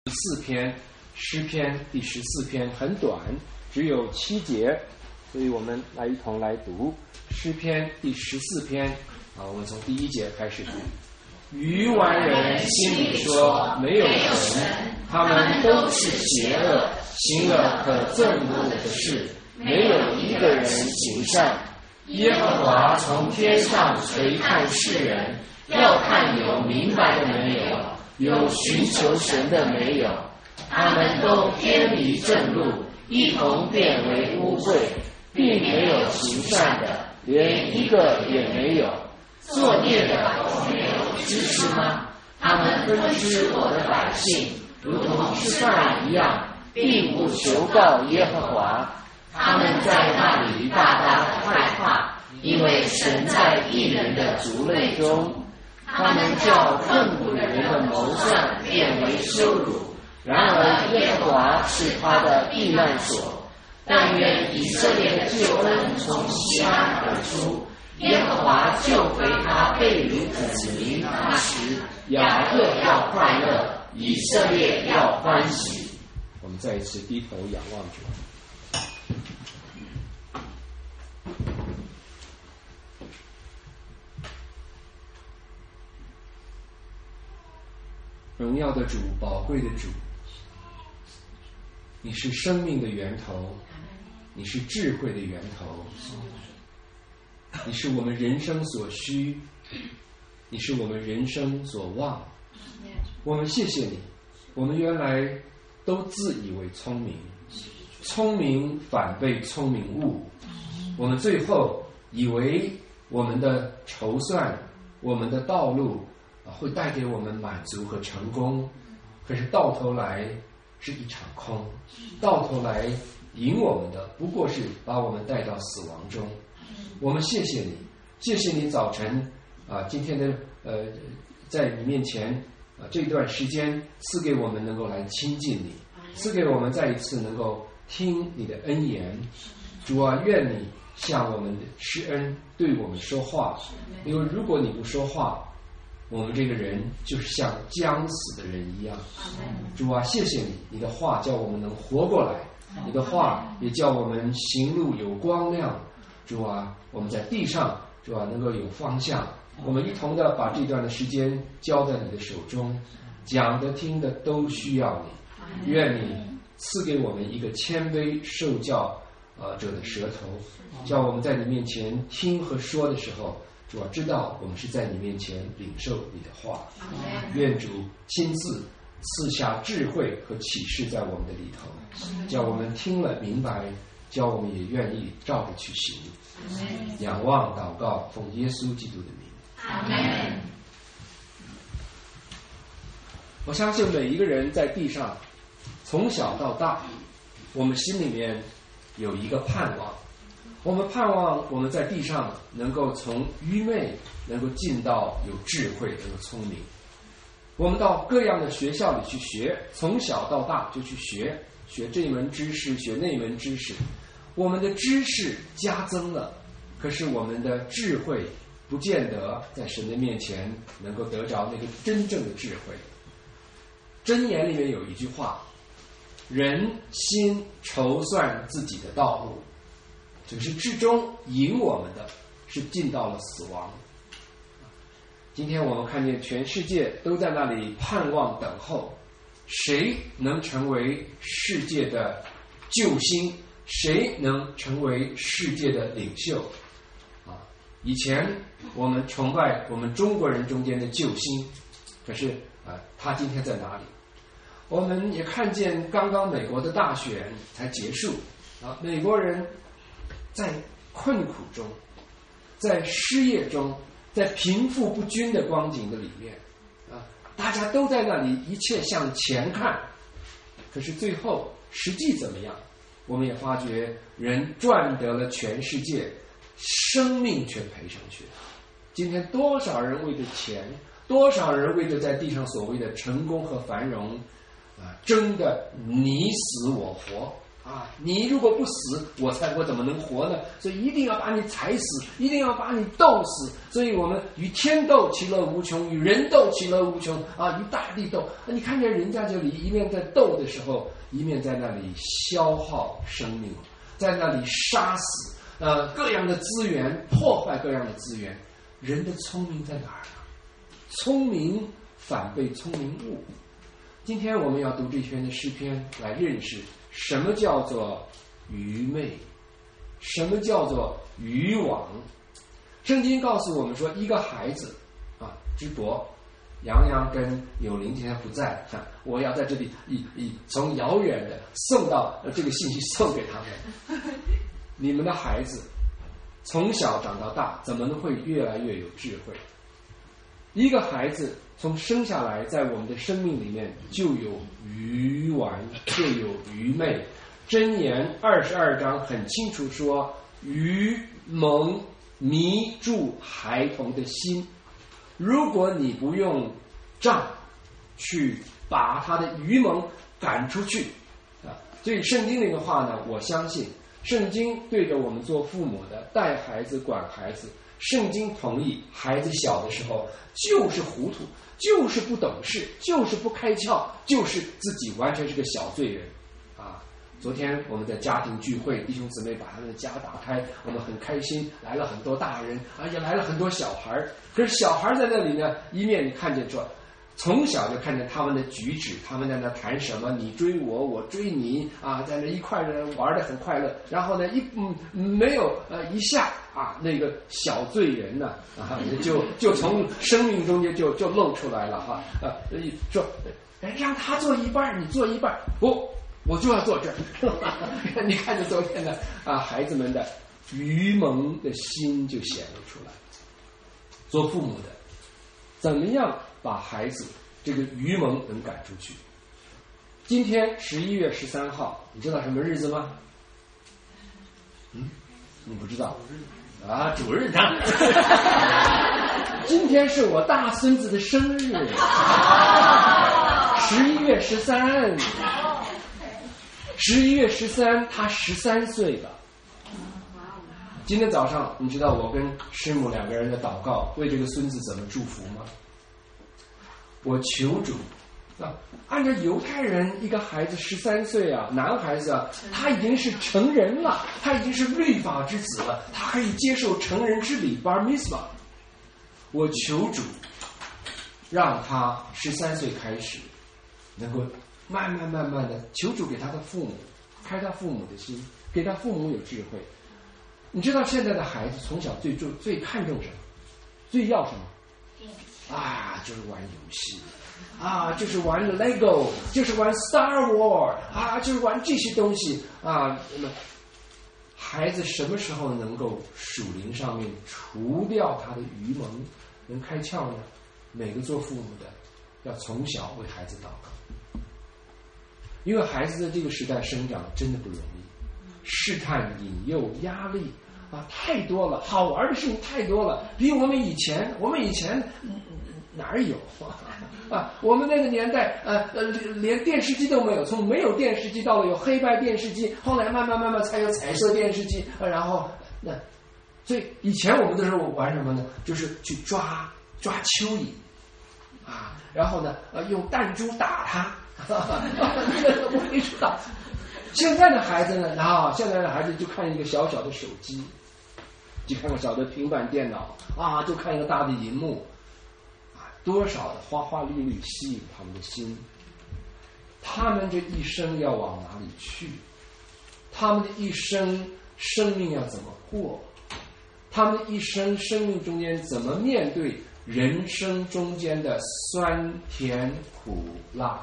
4篇，诗篇第14篇很短，只有7节，所以我们一同来读诗篇第14篇。我们从第1节开始读。愚顽人心里说没有神，他们都是邪恶，行了可憎恶的事，没有一个人行善。耶和华从天上垂看世人，要看有明白的没有，有寻求神的没有。他们都偏离正路，一同变为污秽，并没有行善的，连一个也没有。作孽的没有知识吗？他们分吃我的百姓，如同吃饭一样，并不求告耶和华。他们在那里大大的害怕，因为神在义人的族类中。他们叫恨恶人的谋算变为羞辱，然而耶和华是他的避难所。但愿以色列的救恩从西安而出，耶和华救回他被掳的子民，那时雅各要快乐，以色列要欢喜。我们再一次低头仰望主。荣耀的主，宝贵的主，你是生命的源头，你是智慧的源头，你是我们人生所需，你是我们人生所望。我们谢谢你，我们原来都自以为聪明，聪明反被聪明误。我们最后以为我们的筹算，我们的道路会带给我们满足和成功，可是到头来是一场空，到头来引我们的不过是把我们带到死亡中。我们谢谢你，谢谢你早晨今天的在你面前这段时间赐给我们能够来亲近你，赐给我们再一次能够听你的恩言。主啊，愿你向我们施恩，对我们说话，因为如果你不说话，我们这个人就是像将死的人一样。主啊，谢谢你，你的话叫我们能活过来，你的话也叫我们行路有光亮。主啊，我们在地上，主啊，能够有方向。我们一同的把这段的时间交在你的手中，讲的听的都需要你。愿你赐给我们一个谦卑受教者的舌头，叫我们在你面前听和说的时候，主啊，知道我们是在你面前领受你的话。愿主亲自赐下智慧和启示在我们的里头，叫我们听了明白，叫我们也愿意照着去行。仰望祷告，奉耶稣基督的名。 阿们。 我相信每一个人在地上从小到大，我们心里面有一个盼望，我们盼望我们在地上能够从愚昧能够进到有智慧，能够聪明。我们到各样的学校里去学，从小到大就去学这一门知识，学那门知识。我们的知识加增了，可是我们的智慧不见得在神的面前能够得着那个真正的智慧。箴言里面有一句话，人心筹算自己的道路，就是至终引我们的是进到了死亡。今天我们看见全世界都在那里盼望等候，谁能成为世界的救星，谁能成为世界的领袖以前我们崇拜我们中国人中间的救星，可是他今天在哪里？我们也看见刚刚美国的大选才结束美国人在困苦中，在失业中，在贫富不均的光景的里面大家都在那里一切向前看，可是最后实际怎么样？我们也发觉人赚得了全世界，生命却赔上去了。今天多少人为着钱，多少人为着在地上所谓的成功和繁荣争得你死我活， 你如果不死，我怎么能活呢？所以一定要把你踩死，一定要把你斗死。所以我们与天斗，其乐无穷；与人斗，其乐无穷。与大地斗，你看见人家这里一面在斗的时候，一面在那里消耗生命，在那里杀死各样的资源，破坏各样的资源。人的聪明在哪儿呢？聪明反被聪明误。今天我们要读这篇的诗篇，来认识什么叫做愚昧，什么叫做渔网。圣经告诉我们说，一个孩子之伯，杨洋跟有灵今天不在，我要在这里从遥远的送到这个信息送给他们。你们的孩子从小长到大，怎么能会越来越有智慧？一个孩子从生下来，在我们的生命里面就有愚顽，就有愚昧。箴言22章很清楚说，愚蒙迷住孩童的心。如果你不用杖去把他的愚蒙赶出去所以圣经里的话呢，我相信圣经对着我们做父母的，带孩子管孩子，圣经同意孩子小的时候就是糊涂，就是不懂事，就是不开窍，就是自己完全是个小罪人昨天我们在家庭聚会，弟兄姊妹把他们的家打开，我们很开心，来了很多大人也来了很多小孩。可是小孩在那里呢，一面你看见说，从小就看见他们的举止，他们在那谈什么，你追我，我追你在那一块人玩得很快乐。然后呢，没有一下那个小罪人呢就从生命中间就露出来了说让他做一半，你做一半，不，我就要做这儿。你看着昨天的孩子们的愚蒙的心就显露出来。做父母的，怎么样把孩子这个愚蒙能赶出去？今天11月13号，你知道什么日子吗？你不知道主任他今天是我大孙子的生日11月13，他13岁了。今天早上你知道我跟师母2个人的祷告，为这个孙子怎么祝福吗？我求主按照犹太人一个孩子13岁男孩子他已经是成人了，他已经是律法之子了，他可以接受成人之礼 Bar Mitzvah。 我求主让他13岁开始能够慢慢的，求主给他的父母开他父母的心，给他父母有智慧。你知道现在的孩子从小最看重什么？最要什么？就是玩游戏就是玩 Lego， 就是玩 Star Wars 就是玩这些东西那么孩子什么时候能够属灵上面除掉他的愚蒙，能开窍呢？每个做父母的要从小为孩子祷告，因为孩子在这个时代生长真的不容易，试探、引诱、压力太多了，好玩的事情太多了，比我们以前哪儿有我们那个年代连电视机都没有，从没有电视机到了有黑白电视机，后来慢慢才有彩色电视机然后所以以前我们的时候玩什么呢？就是去抓蚯蚓然后呢用弹珠打它我没知道。现在的孩子呢现在的孩子就看一个小小的手机，就看个小的平板电脑就看一个大的荧幕多少的花花绿绿吸引他们的心。他们这一生要往哪里去？他们的一生生命要怎么过？他们的一生生命中间怎么面对人生中间的酸甜苦辣？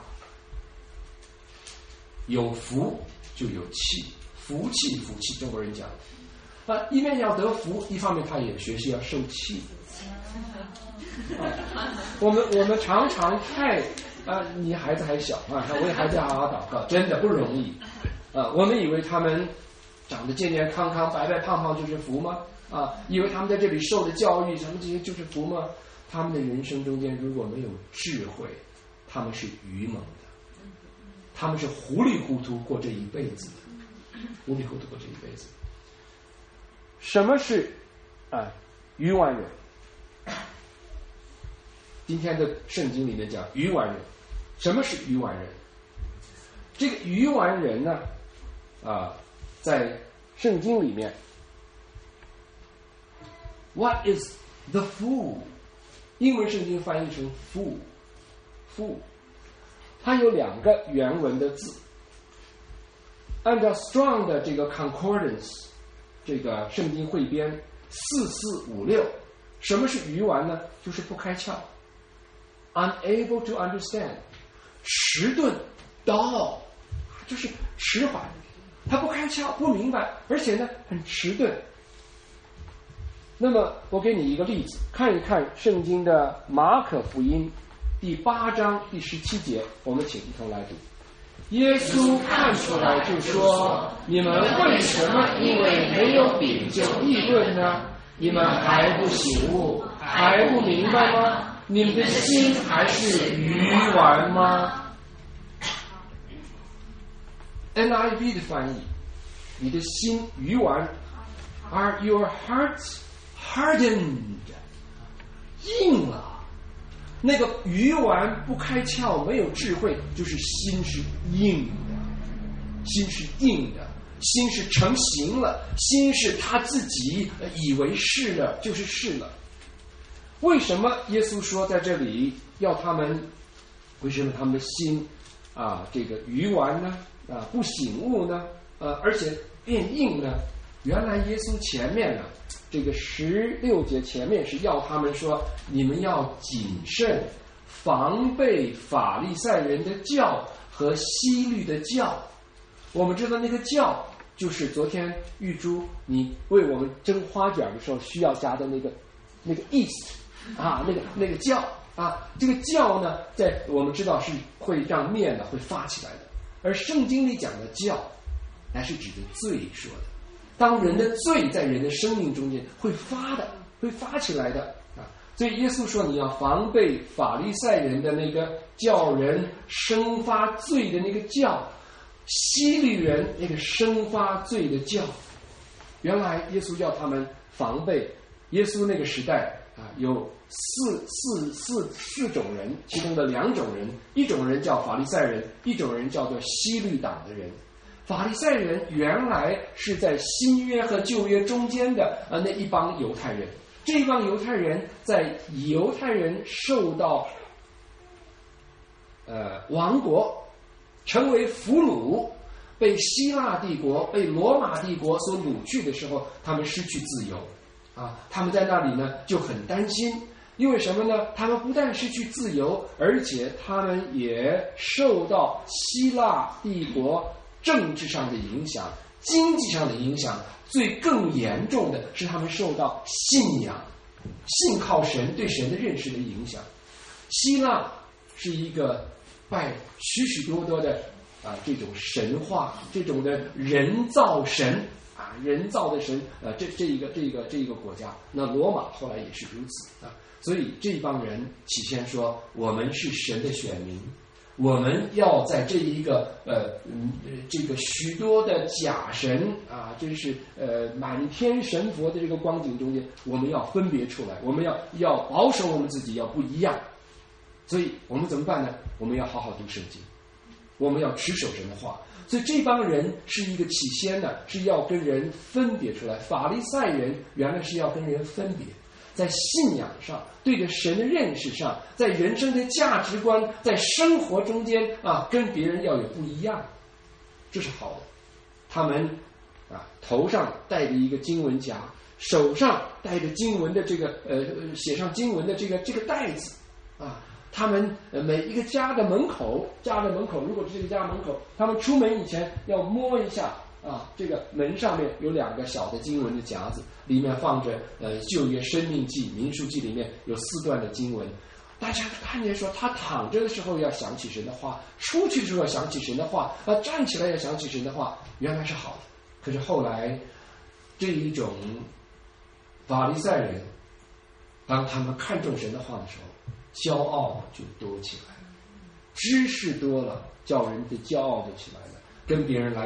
有福就有气，福气，中国人讲一面要得福，一方面他也学习要受气我们常常太你孩子还小为孩子好好祷告，真的不容易我们以为他们长得健健康康、白白胖胖就是福吗？以为他们在这里受的教育什么这些就是福吗？他们的人生中间如果没有智慧，他们是愚蒙的，他们是糊里糊涂过这一辈子的。 无比会度过这一辈子。什么是愚顽人？今天的圣经里面讲愚顽人。什么是愚顽人？这个愚顽人呢，在圣经里面 What is the fool？ 英文圣经翻译成 fool， 它有2个原文的字。按照 Strong 的这个 Concordance 这个圣经汇编4456，什么是愚顽呢？就是不开窍， unable to understand， 迟钝 dull， 就是迟缓，他不开窍，不明白，而且呢很迟钝。那么我给你一个例子，看一看圣经的马可福音第8章第17节，我们请一同来读。耶稣看出来就说：你们为什么因为没有饼就议论呢？你们还不醒悟，还不明白吗？你们的心还是愚顽吗？ NIV 的翻译，你的心愚顽 ，Are your hearts hardened？ 硬了。那个愚顽不开窍，没有智慧，就是心是硬的，心是硬的，心是成形了，心是他自己以为是了，就是是了。为什么耶稣说在这里要他们？为什么他们的心这个愚顽呢？不醒悟呢？而且变硬呢？原来耶稣前面呢，这个16节前面是要他们说，你们要谨慎，防备法利赛人的教和希律的教。我们知道那个教就是昨天玉珠你为我们蒸花卷的时候需要加的那个 yeast 那个酵这个酵呢，在我们知道是会让面呢会发起来的，而圣经里讲的酵乃是指的罪说的。当人的罪在人的生命中间会发起来的所以耶稣说你要防备法利赛人的那个叫人生发罪的那个酵，希律人那个生发罪的酵。原来耶稣要他们防备。耶稣那个时代有四种人，其中的2种人，一种人叫法利赛人，一种人叫做希律党的人。法利赛人原来是在新约和旧约中间的那一帮犹太人，这一帮犹太人在犹太人受到亡国，成为俘虏，被希腊帝国、被罗马帝国所掳去的时候，他们失去自由他们在那里呢就很担心，因为什么呢？他们不但失去自由，而且他们也受到希腊帝国政治上的影响、经济上的影响，更严重的是他们受到信仰、信靠神对神的认识的影响。希腊是一个拜许许多多的这种神话，这种的人造神人造的神这一个国家。那罗马后来也是如此所以这帮人起先说我们是神的选民，我们要在这一个这个许多的假神真是满天神佛的这个光景中间，我们要分别出来，我们要保守我们自己，要不一样。所以我们怎么办呢？我们要好好读圣经，我们要持守神的话。所以这帮人是一个起先呢，是要跟人分别出来。法利赛人原来是要跟人分别，在信仰上、对着神的认识上，在人生的价值观、在生活中间跟别人要有不一样，这是好的。他们头上戴着一个经文夹，手上戴着经文的这个写上经文的这个袋子他们每一个家的门口，如果是这个家门口，他们出门以前要摸一下这个门上面有2个小的经文的夹子，里面放着旧约生命记、民数记里面有4段的经文。大家看见说，他躺着的时候要想起神的话，出去的时候要想起神的话，站起来要想起神的话，原来是好的。可是后来这一种法利赛人，当他们看重神的话的时候，骄傲就多起来了，知识多了，叫人的骄傲就起来了，跟别人来比，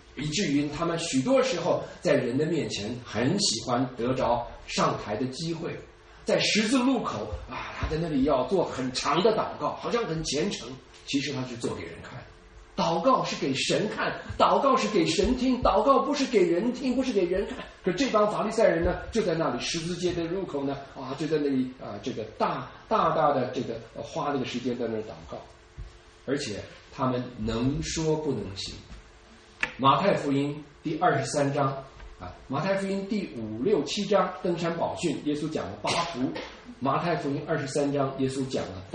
以至于他们许多时候在人的面前很喜欢得着上台的机会，在十字路口啊，他在那里要做很长的祷告，好像很虔诚，其实他是做给人看。祷告是给神看，祷告是给神听，祷告不是给人听，不是给人看。可这帮法利赛人呢，就在那里十字街的入口呢，就在那里这个大的这个花那个时间在那祷告，而且他们能说不能行。马太福音第23章马太福音第5、6、7章登山宝训，耶稣讲了8福。马太福音23章，耶稣讲了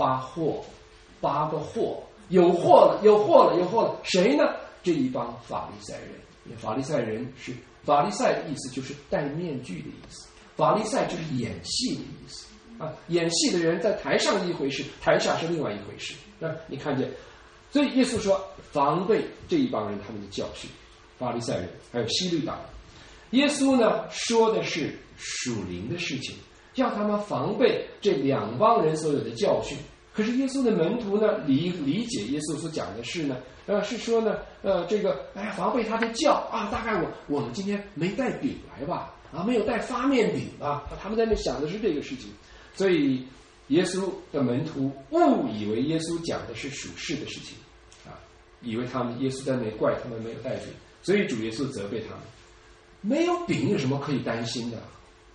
8个祸。有祸了，谁呢？这一帮法利赛人。法利赛的意思就是戴面具的意思，法利赛就是演戏的意思演戏的人在台上一回事，台下是另外一回事。你看见，所以耶稣说防备这一帮人他们的教训，法利赛人还有希律党。耶稣呢说的是属灵的事情，要他们防备这两帮人所有的教训。可是耶稣的门徒呢理解耶稣所讲的事呢是说呢防备他的教大概我们今天没带饼来吧没有带发面饼吧，他们在那想的是这个事情。所以耶稣的门徒误以为耶稣讲的是属世的事情以为耶稣在那里怪他们没有带饼，所以主耶稣责备他们，没有饼有什么可以担心的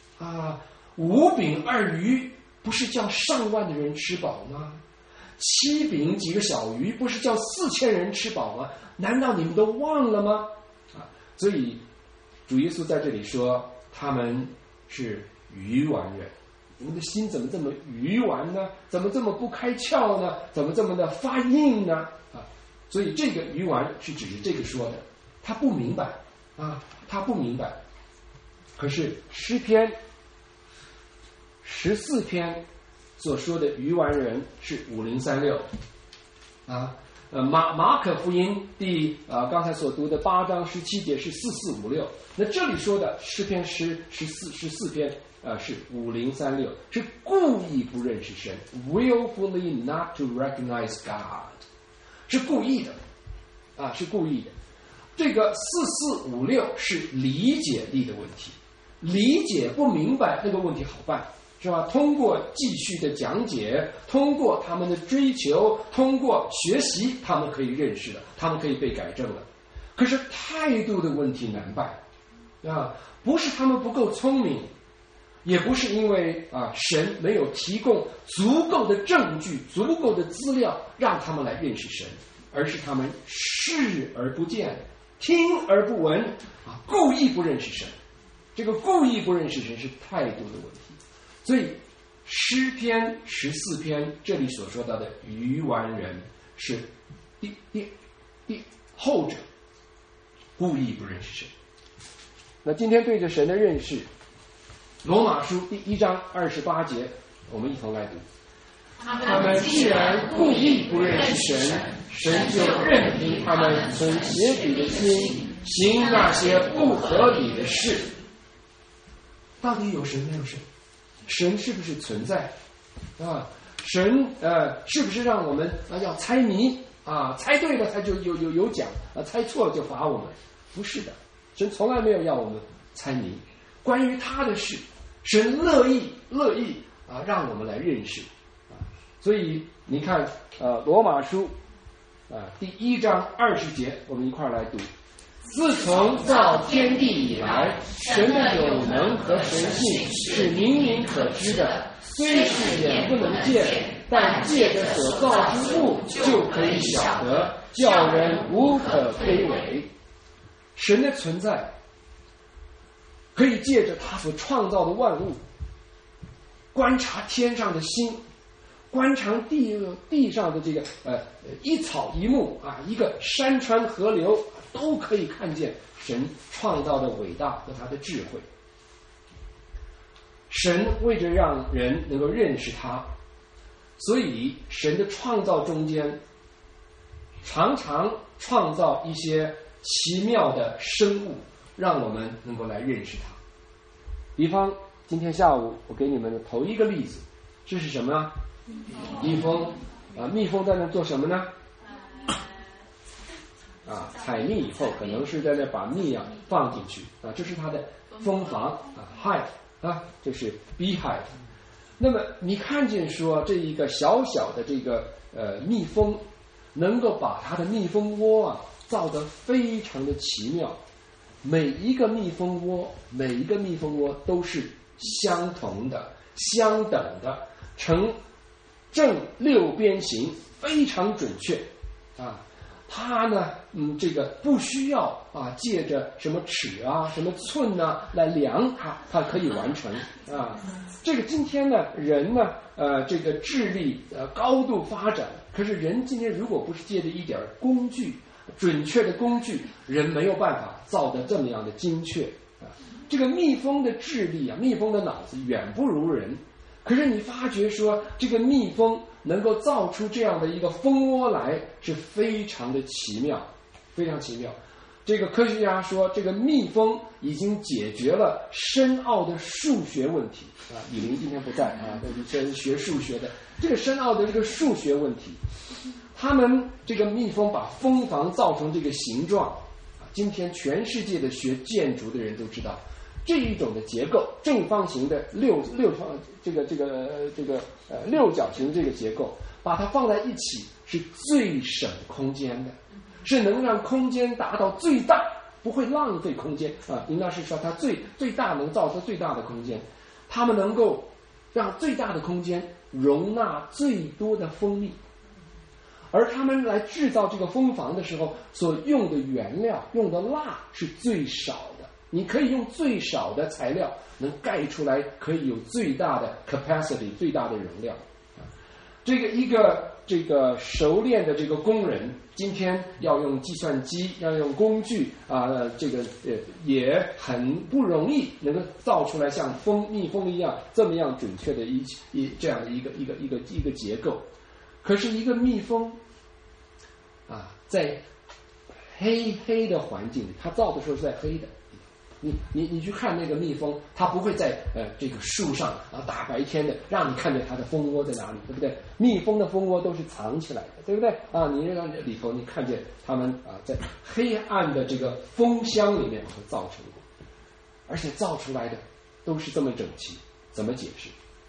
5饼2鱼不是叫上万的人吃饱吗？7饼几个小鱼不是叫4000人吃饱吗？难道你们都忘了吗？所以主耶稣在这里说他们是愚顽人，你们的心怎么这么愚顽呢？怎么这么不开窍呢？怎么这么的发硬呢？所以这个愚顽是指着这个说的，他不明白他不明白。可是诗篇14篇所说的愚顽人是5036马可福音刚才所读的8章17节是4456，那这里说的诗篇14篇是5036，是故意不认识神 willfully not to recognize God， 是故意的是故意的。这个4456是理解力的问题，理解不明白那个问题好办是吧？通过继续的讲解，通过他们的追求，通过学习，他们可以认识了，他们可以被改正了。可是态度的问题难办不是他们不够聪明，也不是因为神没有提供足够的证据、足够的资料让他们来认识神，而是他们视而不见，听而不闻故意不认识神。这个故意不认识神是态度的问题。所以诗篇14篇这里所说到的愚顽人是后者，故意不认识神。那今天对着神的认识，罗马书第1章28节，我们一同来读。他们既然故意不认识神，神就任凭他们存邪僻的心，行那些不合理的事。到底有神没有神？神是不是存在神是不是让我们要猜谜猜对了他就有奖猜错了就罚我们？不是的，神从来没有要我们猜谜。关于他的事，神乐意让我们来认识所以你看罗马书第1章20节，我们一块来读。自从造天地以来，神的有能和神性是明明可知的，虽是眼不能见，但借着所造之物就可以晓得，叫人无可非伪。神的存在可以借着他所创造的万物，观察天上的星，观察地上的这个一草一木一个山川河流，都可以看见神创造的伟大和他的智慧。神为着让人能够认识他，所以神的创造中间常常创造一些奇妙的生物，让我们能够来认识他。比方今天下午我给你们的头一个例子，这是什么呢？蜜蜂蜜蜂在那做什么呢？ 采蜜以后可能是在那把蜜放进去这是它的蜂房hive 这是 beehive。那么你看见说这一个小小的这个蜜蜂能够把它的蜜蜂窝造得非常的奇妙，每一个蜜蜂窝都是相同的相等的，呈正六边形，非常准确它呢这个不需要借着什么尺什么寸来量它可以完成这个今天呢人呢这个智力高度发展，可是人今天如果不是借着一点工具，准确的工具，人没有办法造得这么样的精确这个蜜蜂的智力蜜蜂的脑子远不如人，可是你发觉说这个蜜蜂能够造出这样的一个蜂窝来是非常的奇妙，非常奇妙。这个科学家说这个蜜蜂已经解决了深奥的数学问题李林今天不在这是学数学的，这个深奥的这个数学问题，他们这个蜜蜂把蜂房造成这个形状今天全世界的学建筑的人都知道这一种的结构，正方形的六角形这个结构，把它放在一起是最省空间的，是能让空间达到最大，不会浪费空间应当是说它最大能造出最大的空间，它们能够让最大的空间容纳最多的蜂蜜，而他们来制造这个蜂房的时候所用的原料用的蜡是最少的，你可以用最少的材料能盖出来可以有最大的 capacity 最大的容量这个熟练的这个工人今天要用计算机要用工具也很不容易能够造出来像蜜蜂一样这么样准确的这样的一个结构，可是一个蜜蜂在黑的环境里，它造的时候是在黑的，你去看那个蜜蜂，它不会在这个树上大白天的让你看见它的蜂窝在哪里，对不对？蜜蜂的蜂窝都是藏起来的，对不对你让里头你看见它们在黑暗的这个蜂箱里面造成过，而且造出来的都是这么整齐，怎么解释？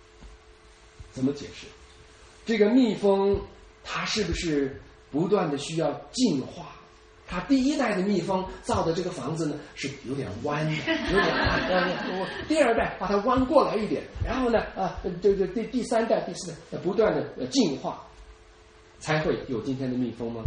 这个蜜蜂它是不是不断的需要进化？它第一代的蜜蜂造的这个房子呢是有点弯的，第二代把它弯过来一点，然后呢第三代第四代不断的进化，才会有今天的蜜蜂吗？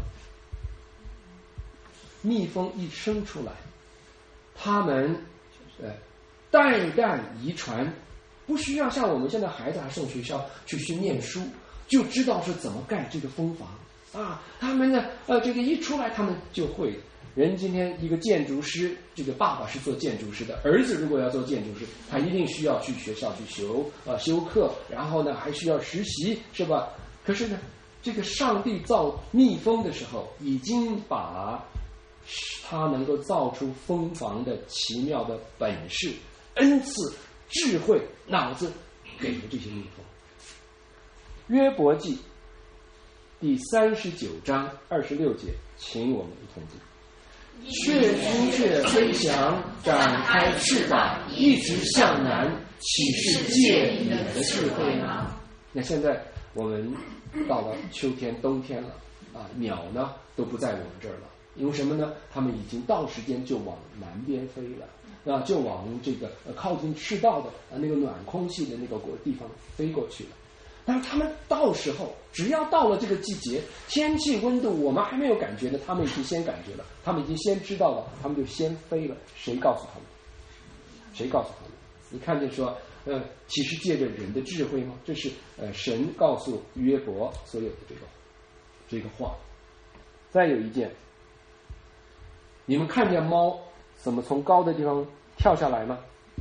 蜜蜂一生出来，它们代代遗传，不需要像我们现在孩子还上学校去念书，就知道是怎么盖这个蜂房他们呢这个一出来他们就会。人今天一个建筑师，这个爸爸是做建筑师的，儿子如果要做建筑师，他一定需要去学校去修课，然后呢还需要实习，是吧？可是呢这个上帝造蜜蜂的时候，已经把他能够造出蜂房的奇妙的本事、恩赐、智慧、脑子给了这些蜜蜂。约伯记第39章26节，请我们一同读。雀朱雀飞翔，展开翅膀，一直向南，岂是借你的智慧吗？那现在我们到了秋天冬天了鸟呢都不在我们这儿了，因为什么呢？他们已经到时间就往南边飞了就往这个靠近赤道的那个暖空气的那个地方飞过去了。但是他们到时候只要到了这个季节，天气温度我们还没有感觉呢，他们已经先感觉了，他们已经先知道了，他们就先飞了。谁告诉他们？你看见说其实借着人的智慧吗？这是神告诉约伯所有的这个话。再有一件，你们看见猫怎么从高的地方跳下来吗？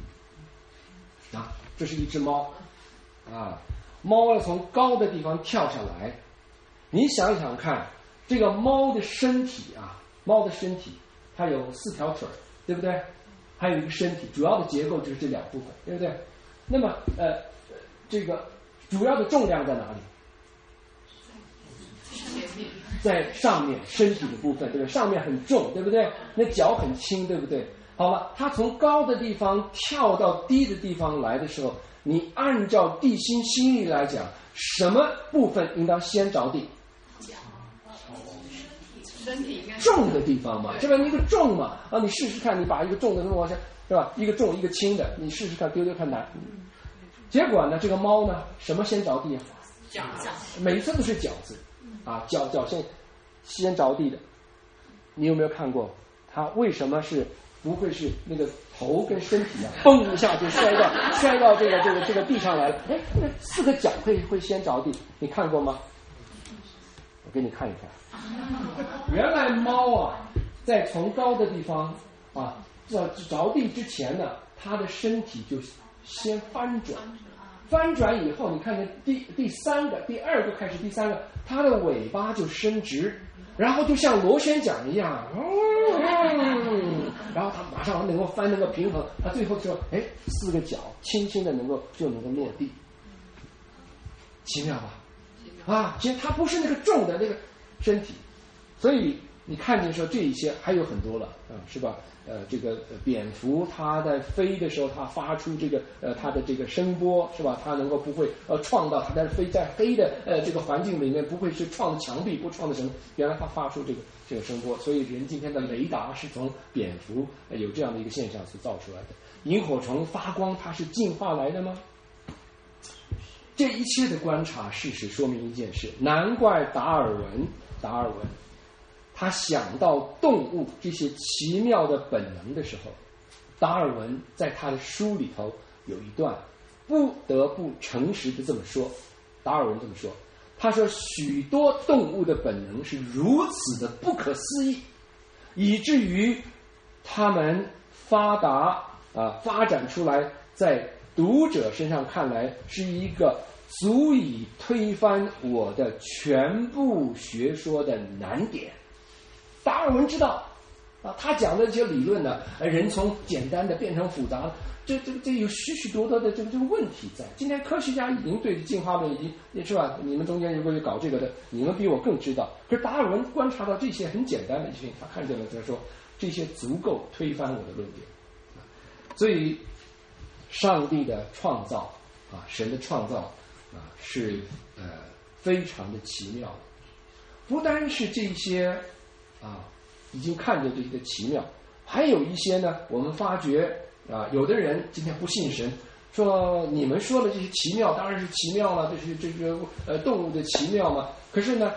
这是一只猫猫要从高的地方跳下来，你想想看，这个猫的身体它有4条腿，对不对？还有一个身体，主要的结构就是这2部分，对不对？那么这个主要的重量在哪里？ 在上面身体的部分，对不对？上面很重，对不对？那脚很轻，对不对？好了，他从高的地方跳到低的地方来的时候，你按照地心吸力来讲，什么部分应当先着地？ 身体应该重的地方嘛，是吧？一个重嘛，啊，你试试看，你把一个重的东西往下，是吧？一个重一个轻的，你试试看，丢丢看难。结果呢，这个猫呢，什么先着地啊？ 脚， 每一次都是脚字，啊，脚先着地的。你有没有看过？它为什么是不会是那个头跟身体啊，嘣一下就摔到这个地上来了？哎，那四个脚会先着地，你看过吗？我给你看一看。原来猫啊，在从高的地方啊着地之前呢，它的身体就先翻转以后，你看见第三个、第二个开始，第三个，它的尾巴就伸直，然后就像螺旋桨一样，然后它马上能够翻那个平衡，它最后就四个脚轻轻的能够落地，奇妙吧？啊，其实它不是那个重的那个身体，所以你看见说这一些还有很多了，是吧？这个蝙蝠它在飞的时候，它发出这个它的这个声波，是吧？它能够不会撞到，它在飞在黑的这个环境里面，不会是撞墙壁，不撞的什么？原来它发出这个声波，所以人今天的雷达是从蝙蝠有这样的一个现象所造出来的。萤火虫发光，它是进化来的吗？这一切的观察事实说明一件事，难怪达尔文他想到动物这些奇妙的本能的时候，达尔文在他的书里头有一段不得不诚实的这么说。达尔文这么说，他说许多动物的本能是如此的不可思议，以至于他们发展出来，在读者身上看来是一个足以推翻我的全部学说的难点。达尔文知道啊，他讲的这些理论呢，人从简单的变成复杂的，这有许许多多的这个问题在。今天科学家已经对进化论已经是吧？你们中间如果有搞这个的，你们比我更知道。可是达尔文观察到这些很简单的事情，他看见了，他说这些足够推翻我的论点。所以，上帝的创造啊，神的创造啊，是非常的奇妙的。不单是这些已经看见这些奇妙，还有一些呢，我们发觉有的人今天不信神，说你们说的这些奇妙当然是奇妙了，这个动物的奇妙嘛。可是呢，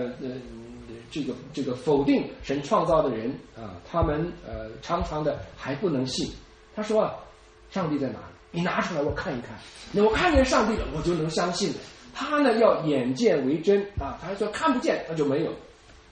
这个否定神创造的人他们常常的还不能信。他说上帝在哪里？你拿出来我看一看，那我看见上帝了，我就能相信了。他呢要眼见为真啊，他说看不见那就没有。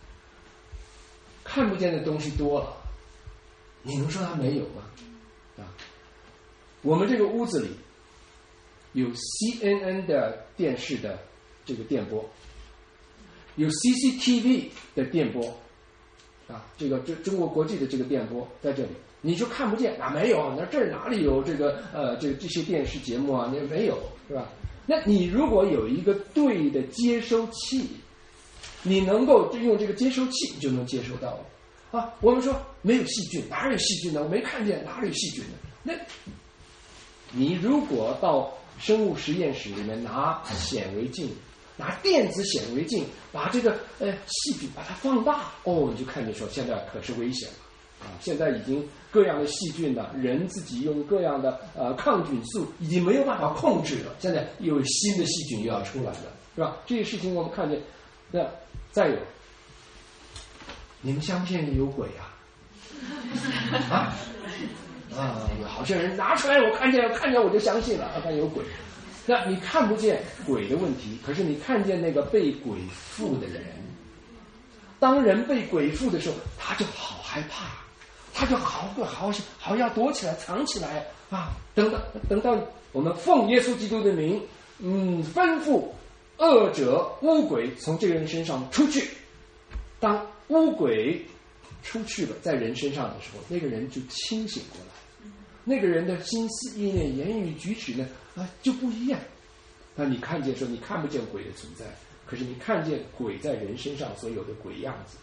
看不见的东西多了，你能说它没有吗？我们这个屋子里有 CNN 的电视的这个电波，有 CCTV 的电波这个中国国际的这个电波在这里，你说看不见没有，那这儿哪里有这个这些电视节目啊？那没有，是吧？那你如果有一个对的接收器，你能够用这个接收器，你就能接收到了我们说没有细菌，哪有细菌呢？我没看见哪里有细菌呢？那你如果到生物实验室里面拿显微镜，拿电子显微镜，把这个细菌把它放大，你就看见说现在可是危险了现在已经各样的细菌呢，人自己用各样的抗菌素已经没有办法控制了，现在又有新的细菌又要出来了，是吧？这些事情我们看见。那再有，你们相不相信有鬼好些人拿出来我看见我就相信了，看有鬼。那你看不见鬼的问题，可是你看见那个被鬼附的人，当人被鬼附的时候，他就好害怕，他就好要躲起来藏起来等到我们奉耶稣基督的名吩咐恶者污鬼从这个人身上出去。当污鬼出去了在人身上的时候，那个人就清醒过来，那个人的心思意念言语举止呢就不一样。那你看见说你看不见鬼的存在， 可是你看见鬼在人身上所有的鬼样子。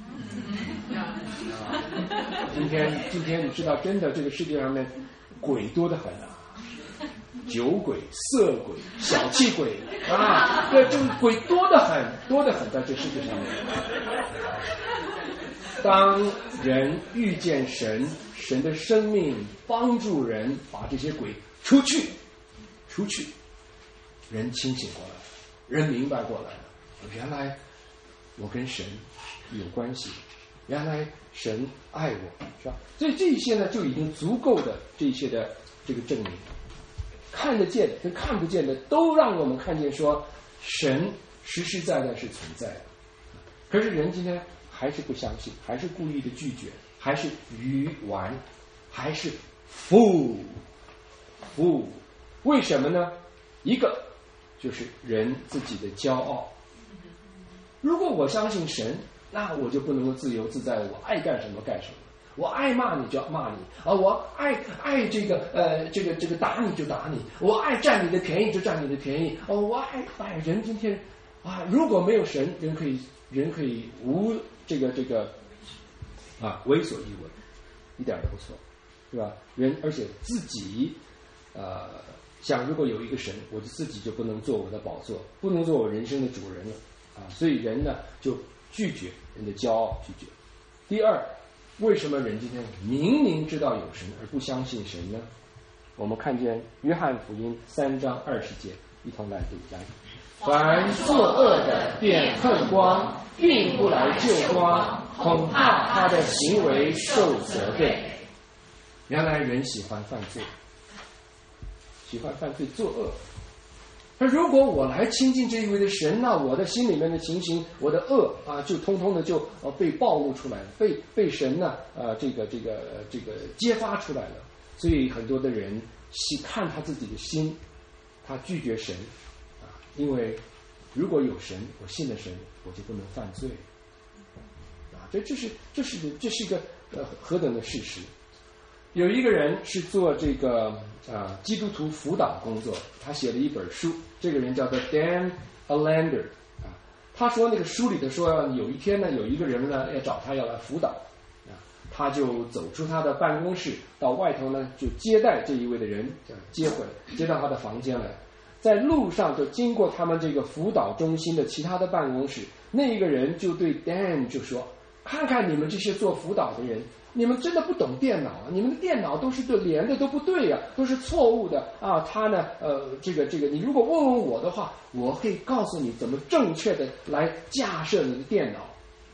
今天你知道，真的这个世界上面鬼多得很啊，酒鬼、色鬼、小气鬼啊，对，这个鬼多得很，在这世界上面。当人遇见神，神的生命帮助人把这些鬼出去，人清醒过来，人明白过来了，原来我跟神有关系，原来神爱我，是吧？所以这一些呢，就已经足够的这一些的这个证明，看得见跟看不见的，都让我们看见说，神实实在在是存在的。可是人今天还是不相信，还是故意的拒绝，还是愚顽，还是负。为什么呢？一个就是人自己的骄傲。如果我相信神，那我就不能够自由自在，我爱干什么干什么，我爱骂你就骂你啊，我爱这个打你就打你，我爱占你的便宜就占你的便宜哦，我爱人今天啊，如果没有神，人可以无为所欲为，一点都不错，是吧？人而且自己想，如果有一个神，我就自己就不能做我的宝座，不能做我人生的主人了啊！所以人呢就拒绝人的骄傲，拒绝。第二，为什么人今天明明知道有神而不相信神呢？我们看见约翰福音3章20节，一同来读来。凡作恶的便恨光，并不来救光，恐怕他的行为受责备。原来人喜欢犯罪，作恶。那如果我来亲近这一位的神，那我的心里面的情形，我的恶啊，就通通的就被暴露出来了，被神呢这个揭发出来了。所以很多的人看他自己的心，他拒绝神啊，因为如果有神，我信了神，我就不能犯罪啊。这是一个何等的事实。有一个人是做这个基督徒辅导工作，他写了一本书，这个人叫做 Dan Allender 啊。他说那个书里头说，有一天呢，有一个人呢要找他要来辅导啊，他就走出他的办公室，到外头呢就接待这一位的人，接到他的房间来。在路上就经过他们这个辅导中心的其他的办公室，那一个人就对 Dan 就说：“看看你们这些做辅导的人。”你们真的不懂电脑啊！你们的电脑都是连的都不对啊，都是错误的啊！他呢，这个，你如果问我的话，我可以告诉你怎么正确的来架设你的电脑。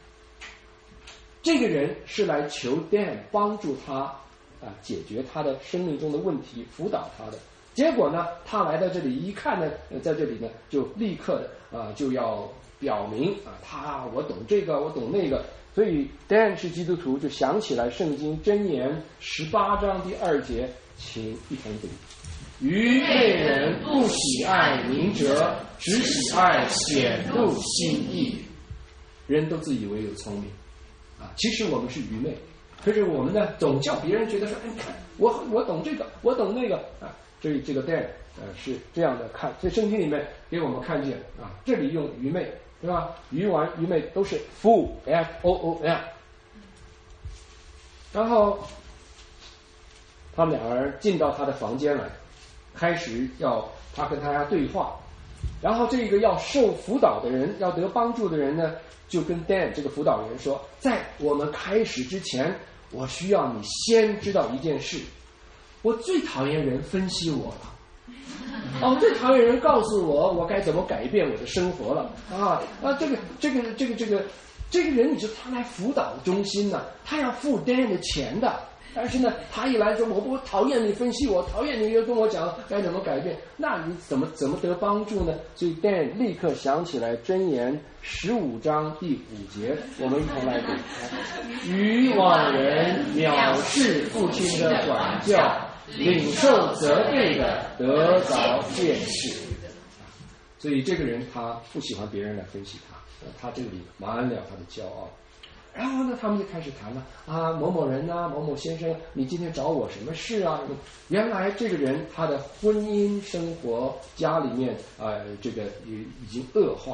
这个人是来求 Dan 帮助他解决他的生命中的问题，辅导他的。结果呢，他来到这里一看呢，在这里呢就立刻的就要表明我懂这个，我懂那个。所以 Dan 是基督徒，就想起来圣经箴言18章第2节，请一同读：愚昧人不喜爱明哲，只喜爱显露心意。人都自以为有聪明其实我们是愚昧，可是我们呢总叫别人觉得说，你看我懂这个，我懂那个所以这个 Dan 是这样的看，在圣经里面给我们看见这里用愚昧。对吧？愚顽、愚昧都是 fool F-O-O-L。然后他们两人进到他的房间来，开始要他跟他对话。然后这个要受辅导的人，要得帮助的人呢，就跟 Dan 这个辅导员说，在我们开始之前，我需要你先知道一件事。我最讨厌人分析我了。最讨厌人告诉我该怎么改变我的生活了这个人，你说他来辅导中心呢，他要付 Dan 的钱的，但是呢，他一来说我讨厌你分析我，讨厌你又跟我讲该怎么改变，那你怎么得帮助呢？所以 Dan 立刻想起来箴言15章第5节，我们一同来读：愚妄人藐视父亲的管教，领受责备的得着见识。所以这个人他不喜欢别人来分析他这里满了他的骄傲。然后呢，他们就开始谈了某某人某某先生，你今天找我什么事啊？原来这个人他的婚姻生活家里面这个已经恶化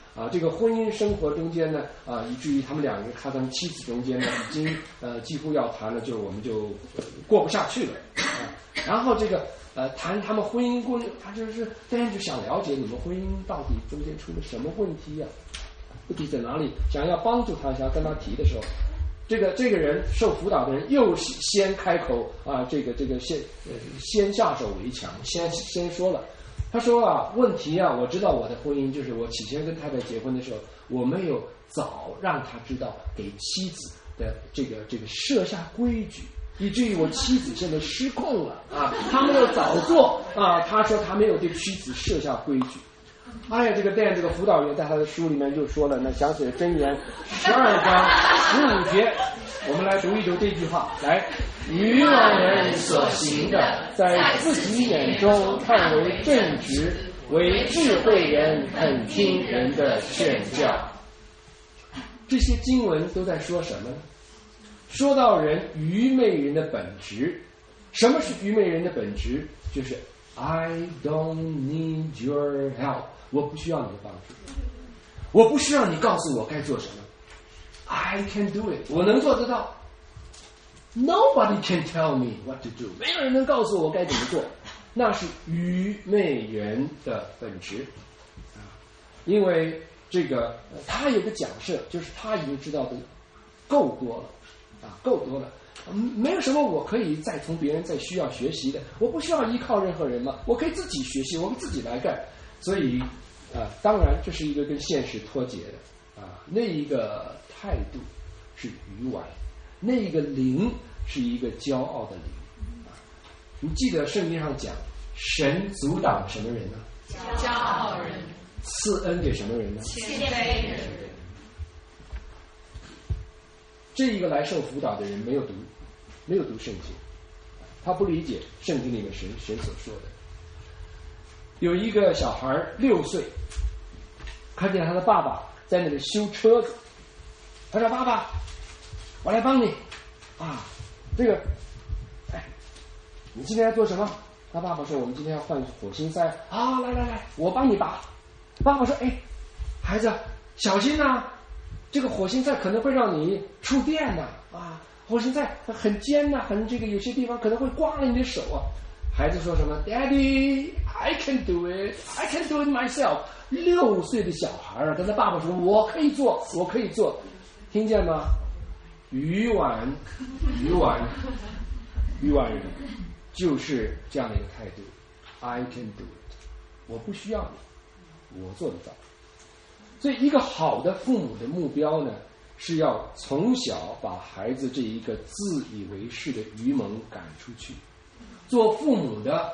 这个婚姻生活中间呢，以至于他们两个他跟妻子中间呢，已经几乎要谈了，我们就过不下去了然后这个谈他们婚姻过，他就是Dan就想了解你们婚姻到底中间出了什么问题呀？问题在哪里？想要帮助他，想要跟他提的时候，这个人受辅导的人又先开口这个先下手为强，先说了。他说问题我知道我的婚姻就是我起先跟太太结婚的时候，我没有早让他知道给妻子的这个设下规矩，以至于我妻子现在失控了他没有早做他说他没有对妻子设下规矩。这个Dan这个辅导员在他的书里面就说了，那想起了箴言12章15节，我们来读一读这句话。来，愚妄人所行的，在自己眼中看为正直，为智慧人肯听人的劝教。这些经文都在说什么呢？说到人愚昧人的本质。什么是愚昧人的本质？就是 I don't need your help， 我不需要你的帮助，我不需要你告诉我该做什么。I can do it， 我能做得到。Nobody can tell me what to do， 没有人能告诉我该怎么做。那是愚昧人的本质因为这个他有个假设，就是他已经知道的够多了够多了，没有什么我可以再从别人再需要学习的，我不需要依靠任何人嘛，我可以自己学习，我们自己来干。所以当然这是一个跟现实脱节的那一个态度是愚顽，那一个灵是一个骄傲的灵你记得圣经上讲，神阻挡什么人呢？ 骄傲人。 赐恩给什么人呢？ 谦卑人。 这一个来受辅导的人没有读圣经，他不理解圣经里面神所说的。有一个小孩6岁，看见他的爸爸在那里修车子，他说：“爸爸，我来帮你这个，你今天要做什么？”他爸爸说：“我们今天要换火星塞来，我帮你拔。”爸爸说：“孩子，小心这个火星塞可能会让你触电火星塞很尖很有些地方可能会刮了你的手孩子说什么 ？Daddy, I can do it, I can do it myself。6岁的小孩跟他爸爸说：“我可以做，我可以做。”听见吗？愚顽人就是这样的一个态度。I can do it， 我不需要你，我做得到。所以一个好的父母的目标呢，是要从小把孩子这一个自以为是的愚蒙赶出去。做父母的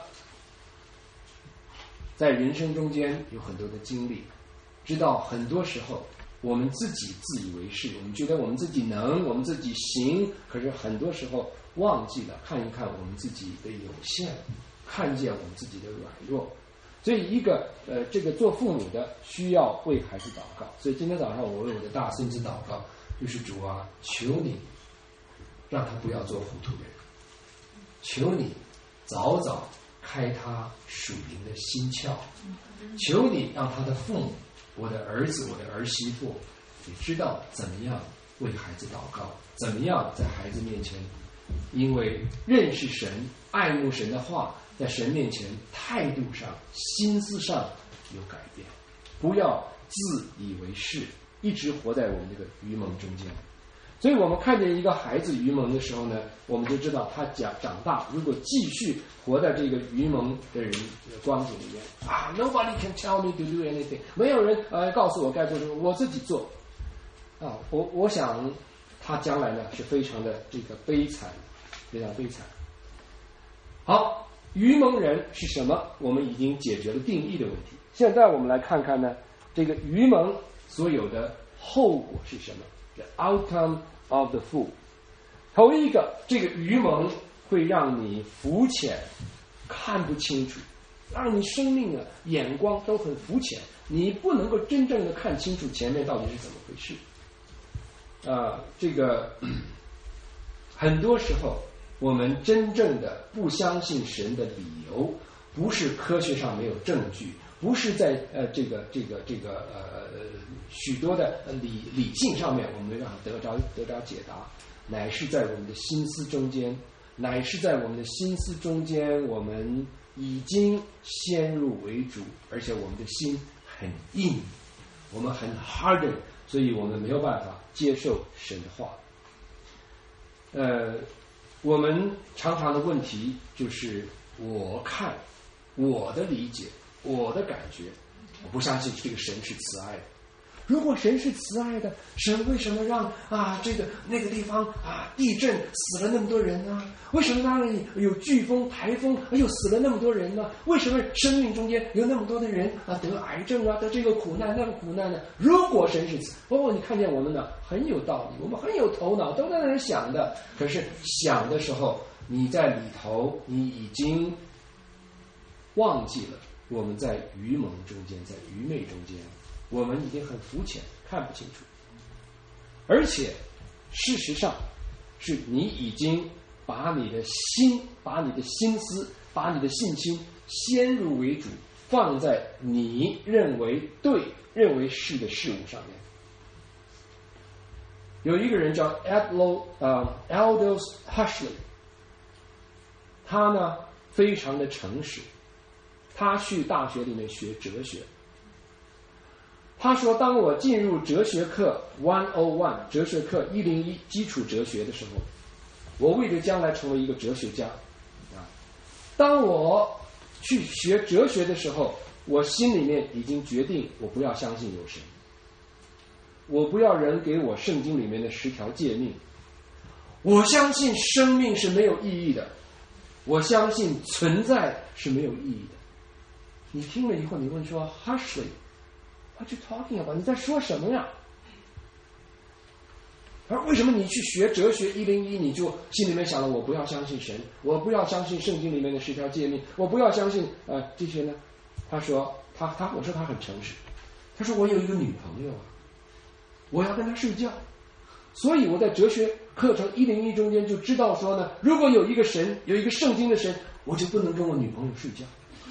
在人生中间有很多的经历，知道很多时候我们自己自以为是，我们觉得我们自己能，我们自己行，可是很多时候忘记了看一看我们自己的有限，看见我们自己的软弱。所以一个这个做父母的需要为孩子祷告。所以今天早上我为我的大孙子祷告，就是主求你让他不要做糊涂的人，求你早早开他属灵的心窍，求你让他的父母，我的儿子，我的儿媳妇，也知道怎么样为孩子祷告，怎么样在孩子面前，因为认识神，爱慕神的话，在神面前态度上心思上有改变，不要自以为是，一直活在我们这个愚蒙中间。所以我们看见一个孩子愚蒙的时候呢，我们就知道他长大如果继续活在这个愚蒙的人的光景里面Nobody can tell me to do anything， 没有人告诉我该做什么，我自己做我想他将来呢是非常的这个悲惨，非常悲惨。好，愚蒙人是什么？我们已经解决了定义的问题。现在我们来看看呢，这个愚蒙所有的后果是什么？ The outcome of the fool。 头一个，这个愚蒙会让你肤浅，看不清楚，让你生命的眼光都很肤浅，你不能够真正的看清楚前面到底是怎么回事。这个很多时候我们真正的不相信神的理由，不是科学上没有证据， 不是在许多的理性上面我们让得着解答，乃是在我们的心思中间，我们已经先入为主，而且我们的心很硬，我们很 harden， 所以我们没有办法接受神的话。我们常常的问题就是我看我的理解我的感觉，我不相信这个神是慈爱的。如果神是慈爱的，神为什么让那个地方地震死了那么多人呢？为什么让有飓风台风又死了那么多人呢？为什么生命中间有那么多的人得癌症得这个苦难那个苦难呢？如果神是慈，你看见我们呢很有道理，我们很有头脑，都在那里想的。可是想的时候，你在里头，你已经忘记了我们在愚蒙中间，在愚昧中间。我们已经很肤浅，看不清楚，而且事实上是你已经把你的心思，把你的信心先入为主，放在你认为对、认为是的事物上面。有一个人叫 Aldous Huxley， 他呢非常的诚实，他去大学里面学哲学。他说，当我进入哲学课101，哲学课101基础哲学的时候，我为着将来成为一个哲学家当我去学哲学的时候，我心里面已经决定，我不要相信有神，我不要人给我圣经里面的10条诫命，我相信生命是没有意义的，我相信存在是没有意义的。你听了以后，你问说 Huxley，What you talking about？ 你在说什么呀？而为什么你去学哲学101，你就心里面想了，我不要相信神，我不要相信圣经里面的10条诫命，我不要相信这些呢？他说我说他很诚实，他说我有一个女朋友我要跟她睡觉，所以我在哲学课程101中间就知道说呢，如果有一个神，有一个圣经的神，我就不能跟我女朋友睡觉。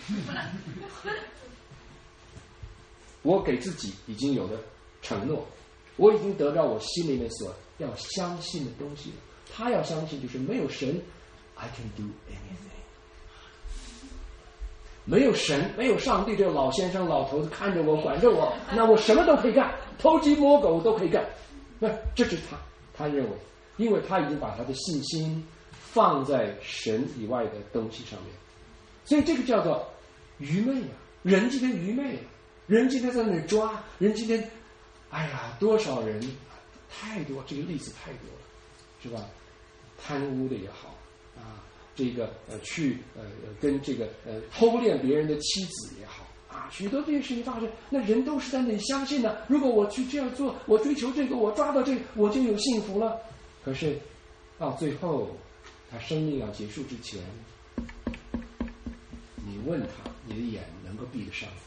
我给自己已经有了承诺，我已经得到我心里面所要相信的东西了。他要相信就是没有神 I can do anything， 没有神，没有上帝这个老先生老头子看着我管着我，那我什么都可以干，偷鸡摸狗都可以干。这是他认为，因为他已经把他的信心放在神以外的东西上面，所以这个叫做愚昧人今天愚昧人今天在那里抓，人今天多少人太多，这个例子太多了，是吧？贪污的也好这个去跟这个偷恋别人的妻子也好许多这些事情发生，那人都是在那里相信的，如果我去这样做，我追求这个，我抓到这个，我就有幸福了。可是到最后他生命要结束之前，你问他，你的眼能够闭得上？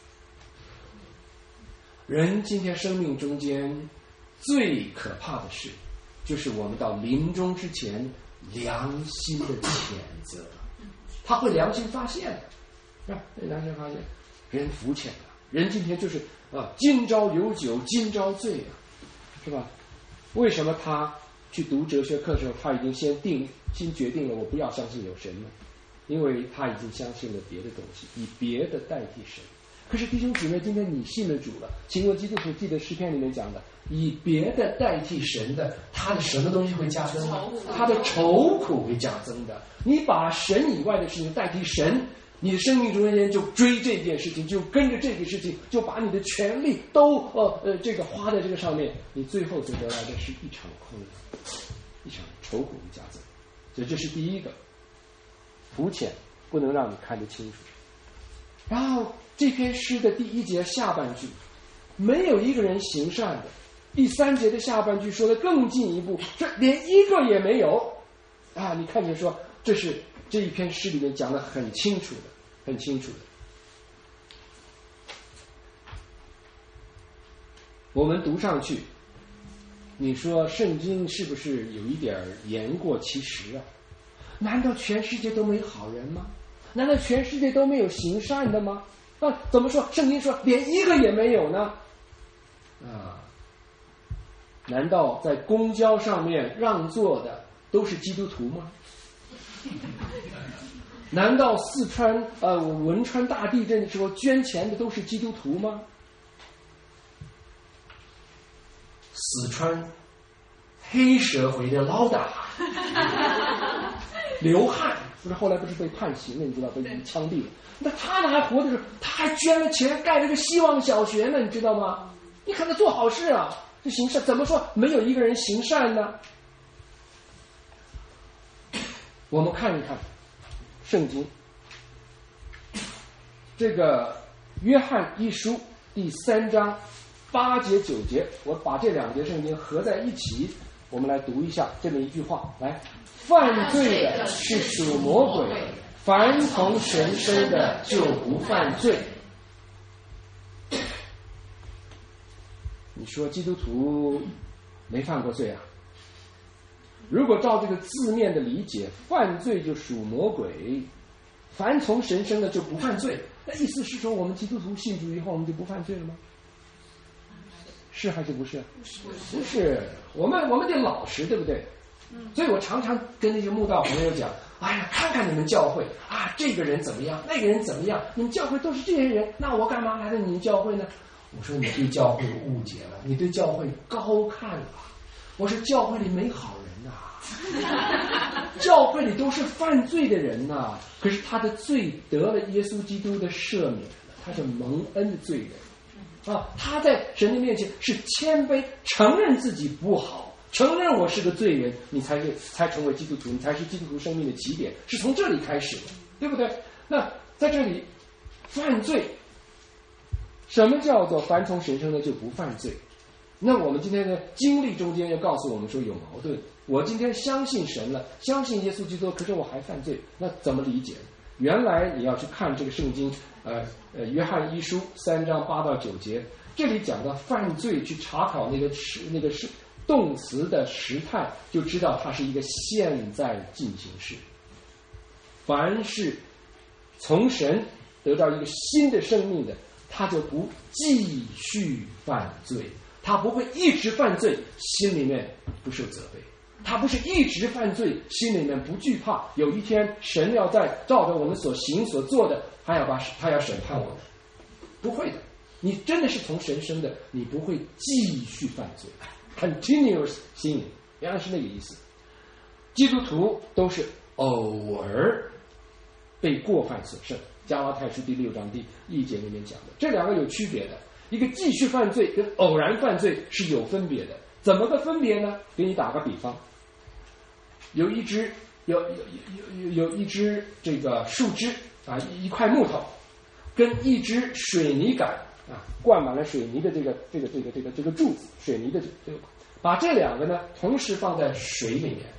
人今天生命中间最可怕的事，就是我们到临终之前良心的谴责，他会良心发现的，良心发现，人肤浅了，人今天就是今朝有酒今朝醉是吧？为什么他去读哲学课的时候，他已经先决定了我不要相信有神呢？因为他已经相信了别的东西，以别的代替神。可是弟兄姊妹，今天你信了主了，请问基督徒记得诗篇里面讲的，以别的代替神的，他的什么东西会加增？他的愁苦会加增的。你把神以外的事情代替神，你的生命中间就追这件事情，就跟着这个事情，就把你的权利都这个花在这个上面，你最后就得来的是一场空，一场愁苦的加增。所以这是第一个，肤浅不能让你看得清楚。然后这篇诗的第1节下半句，没有一个人行善的。第3节的下半句说的更进一步，这连一个也没有你看见说，这是这一篇诗里面讲的很清楚的，很清楚的。我们读上去，你说圣经是不是有一点言过其实难道全世界都没好人吗？难道全世界都没有行善的吗？ 怎么说？圣经说连一个也没有呢？难道在公交上面让座的都是基督徒吗？难道汶川大地震的时候捐钱的都是基督徒吗？四川黑社会的老大刘汉，后来不是被判刑了，你知道，被枪毙了。那他还活的时候，他还捐了钱盖了个希望小学呢，你知道吗？你看他做好事啊，这行善，怎么说没有一个人行善呢？我们看一看圣经，这个约翰一书第3章8节9节，我把这2节圣经合在一起，我们来读一下这么一句话。来，犯罪的是属魔鬼，凡从神生的就不犯罪。你说基督徒没犯过罪啊？如果照这个字面的理解，犯罪就属魔鬼，凡从神生的就不犯罪，那意思是说我们基督徒信主以后我们就不犯罪了吗？是还是不是？不是，我们得老实，对不对？所以我常常跟那些慕道朋友讲，哎呀，看看你们教会啊，这个人怎么样，那个人怎么样，你们教会都是这些人，那我干嘛来到你们教会呢？我说你对教会有误解了，你对教会高看了。我说教会里没好人啊，教会里都是犯罪的人呐，可是他的罪得了耶稣基督的赦免了，他是蒙恩的罪人啊，他在神的面前是谦卑，承认自己不好，承认我是个罪人，你才成为基督徒，你才是基督徒生命的起点，是从这里开始的，对不对？那在这里犯罪，什么叫做凡从神生的就不犯罪？那我们今天的经历中间要告诉我们说有矛盾。我今天相信神了，相信耶稣基督，可是我还犯罪，那怎么理解？原来你要去看这个圣经，约翰一书3章8到9节，这里讲到犯罪，去查考那个是动词的时态，就知道它是一个现在进行式。凡是从神得到一个新的生命的，他就不继续犯罪，他不会一直犯罪，心里面不受责备，他不是一直犯罪，心里面不惧怕，有一天神要在照着我们所行所做的，他要审判我们，不会的。你真的是从神生的，你不会继续犯罪 ，continuous sinning， 原来是那个意思。基督徒都是偶尔被过犯所胜，加拉太书第6章第1节里面讲的，这两个有区别的。一个继续犯罪跟偶然犯罪是有分别的，怎么个分别呢？给你打个比方，有一只这个树枝啊，一块木头，跟一只水泥杆啊，灌满了水泥的这个柱子，水泥的这个，把这两个呢同时放在水里面，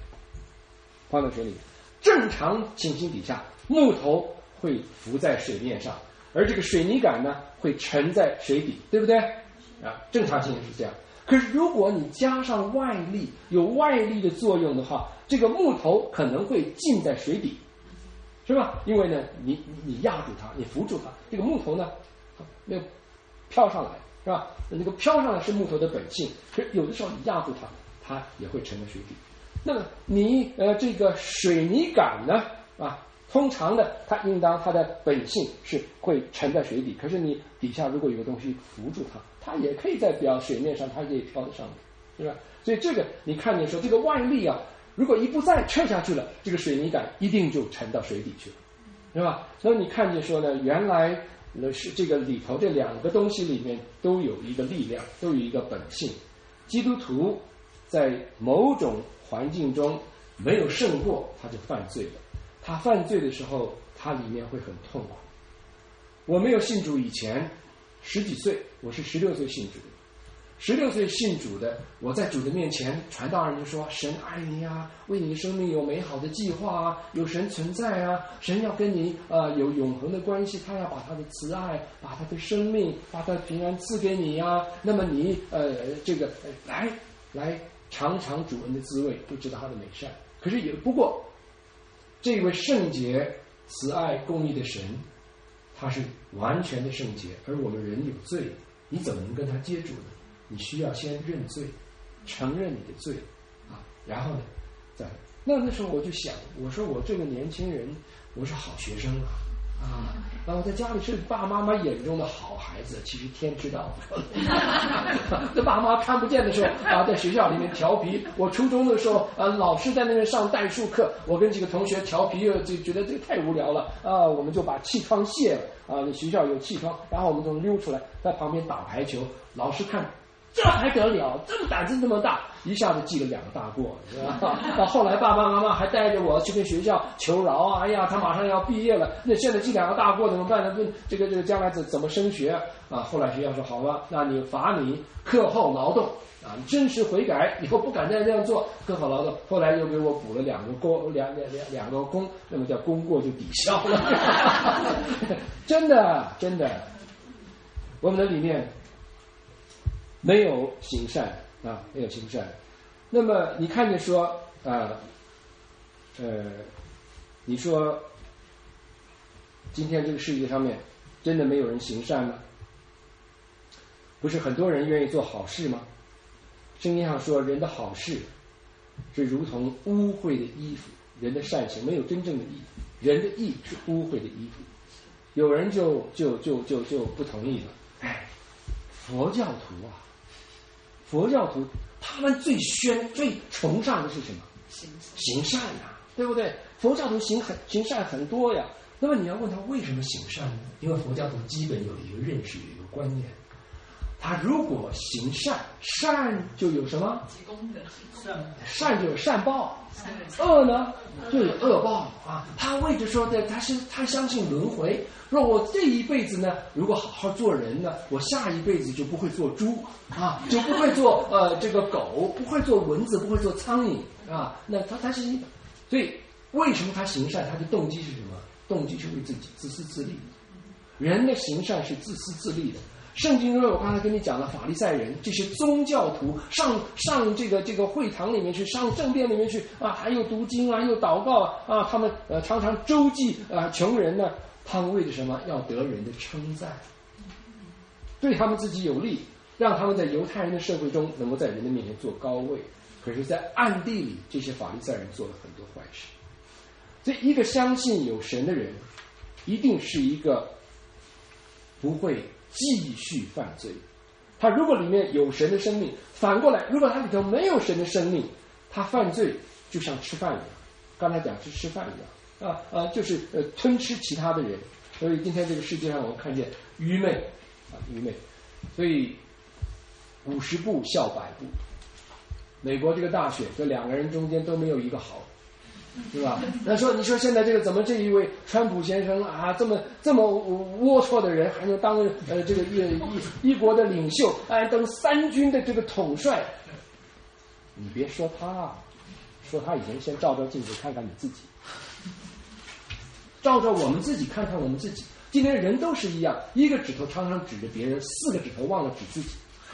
正常情形底下，木头会浮在水面上，而这个水泥杆呢会沉在水底，对不对？啊，正常情形是这样。可是如果你加上外力，有外力的作用的话，这个木头可能会浸在水底，是吧？因为呢，你压住它，你扶住它，这个木头呢没有飘上来，是吧？那个飘上来是木头的本性，可是有的时候你压住它，它也会沉在水底。那么你这个水泥杆呢啊，通常的它应当它的本性是会沉在水底，可是你底下如果有个东西扶住它，它也可以在水面上，它也可以飘在上面，是吧？所以这个你看见说这个外力啊，如果一不再撤下去了，这个水泥杆一定就沉到水底去了，是吧？所以你看见说呢，原来是这个里头这两个东西里面都有一个力量，都有一个本性。基督徒在某种环境中没有胜过，他就犯罪了。他犯罪的时候，他里面会很痛苦。我没有信主以前10几岁，我是16岁信主的。16岁信主的，我在主的面前，传道人就说：神爱你啊，为你的生命有美好的计划啊，有神存在啊，神要跟你有永恒的关系，他要把他的慈爱，把他的生命，把他的平安赐给你啊。那么你来尝尝主恩的滋味，就知道他的美善。可是不过这位圣洁、慈爱、公义的神， 他是完全的圣洁，而我们人有罪，你怎么能跟他接触呢？你需要先认罪，承认你的罪啊，然后呢，那时候我就想，我说我这个年轻人，我是好学生啊，然后在家里是爸爸妈妈眼中的好孩子，其实天知道，这爸妈看不见的时候啊，在学校里面调皮。我初中的时候老师在那边上代数课，我跟几个同学调皮，就觉得这个太无聊了啊，我们就把气窗卸了啊，学校有气窗，然后我们就溜出来，在旁边打排球。老师看这还得了，这么胆子这么大，一下子记了2个大过，是吧？到后来爸爸妈妈还带着我去跟学校求饶啊！哎呀，他马上要毕业了，那现在记2个大过怎么办呢？这个将来怎么升学啊？后来学校说好吧，那你罚你课后劳动啊，你真实悔改，以后不敢再这样做，课后劳动。后来又给我补了2个功，两个功，那么叫功过就抵消了。真的，我们的里面没有行善啊，没有行善。那么你看见说你说今天这个世界上面真的没有人行善吗？不是很多人愿意做好事吗？圣经上说，人的好事是如同污秽的衣服，人的善行没有真正的义，人的义是污秽的衣服。有人就不同意了。哎，佛教徒他们最崇尚的是什么？行善呀，对不对？佛教徒行善很多呀。那么你要问他为什么行善呢？因为佛教徒基本有一个认识，有一个观念，他如果行善就有什么？善就有善报，恶呢就有恶报啊。他为着说的，他相信轮回。说我这一辈子呢，如果好好做人呢，我下一辈子就不会做猪啊，就不会做这个狗，不会做蚊子，不会做苍蝇啊。那他是，所以为什么他行善？他的动机是什么？动机是为自己自私自利。人的行善是自私自利的。圣经中我刚才跟你讲的法利赛人，这些宗教徒上这个会堂里面去，上圣殿里面去啊，还有读经啊，又祷告啊，他们常常周济穷人呢。他们为了什么？要得人的称赞，对他们自己有利，让他们在犹太人的社会中能够在人的面前做高位。可是在暗地里，这些法利赛人做了很多坏事。所以一个相信有神的人，一定是一个不会继续犯罪。他如果里面有神的生命，反过来，如果他里头没有神的生命，他犯罪就像吃饭一样。刚才讲是吃饭一样。就是吞吃其他的人。所以今天这个世界上我们看见愚昧，所以50步笑100步。美国这个大选，这2个人中间都没有一个好，对吧？你说现在这个怎么这一位川普先生啊，这么龌龊的人，还能当这个一国的领袖，当3军的这个统帅？你别说他，说他以前先照照镜子看看你自己。照照我们自己，看看我们自己。今天人都是一样，一个指头常常指着别人，4个指头忘了指自己。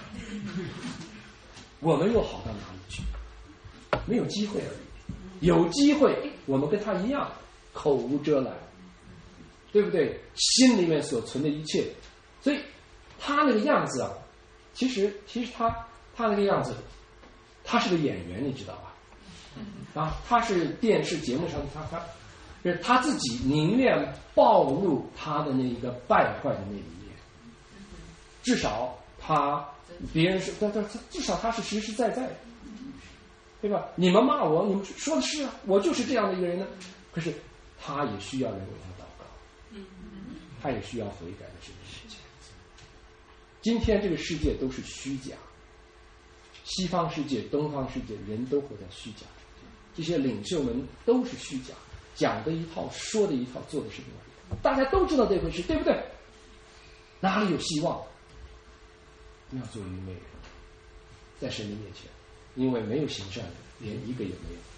我们又好到哪里去？没有机会而已。有机会，我们跟他一样，口无遮拦，对不对？心里面所存的一切。所以他那个样子啊，其实他那个样子，他是个演员，你知道吧？他是电视节目上他自己宁愿暴露他的那个败坏的那一面，至少别人说他至少他是实实在在的，对吧？你们骂我，你们说的是啊，我就是这样的一个人呢。可是他也需要人为他祷告，他也需要悔改的这个事情。今天这个世界都是虚假，西方世界、东方世界，人都活在虚假。这些领袖们都是虚假。讲的一套，说的一套，做的是另外一套。大家都知道这回事，对不对？哪里有希望？不要做愚昧人，在神的面前，因为没有行善的，连一个也没有。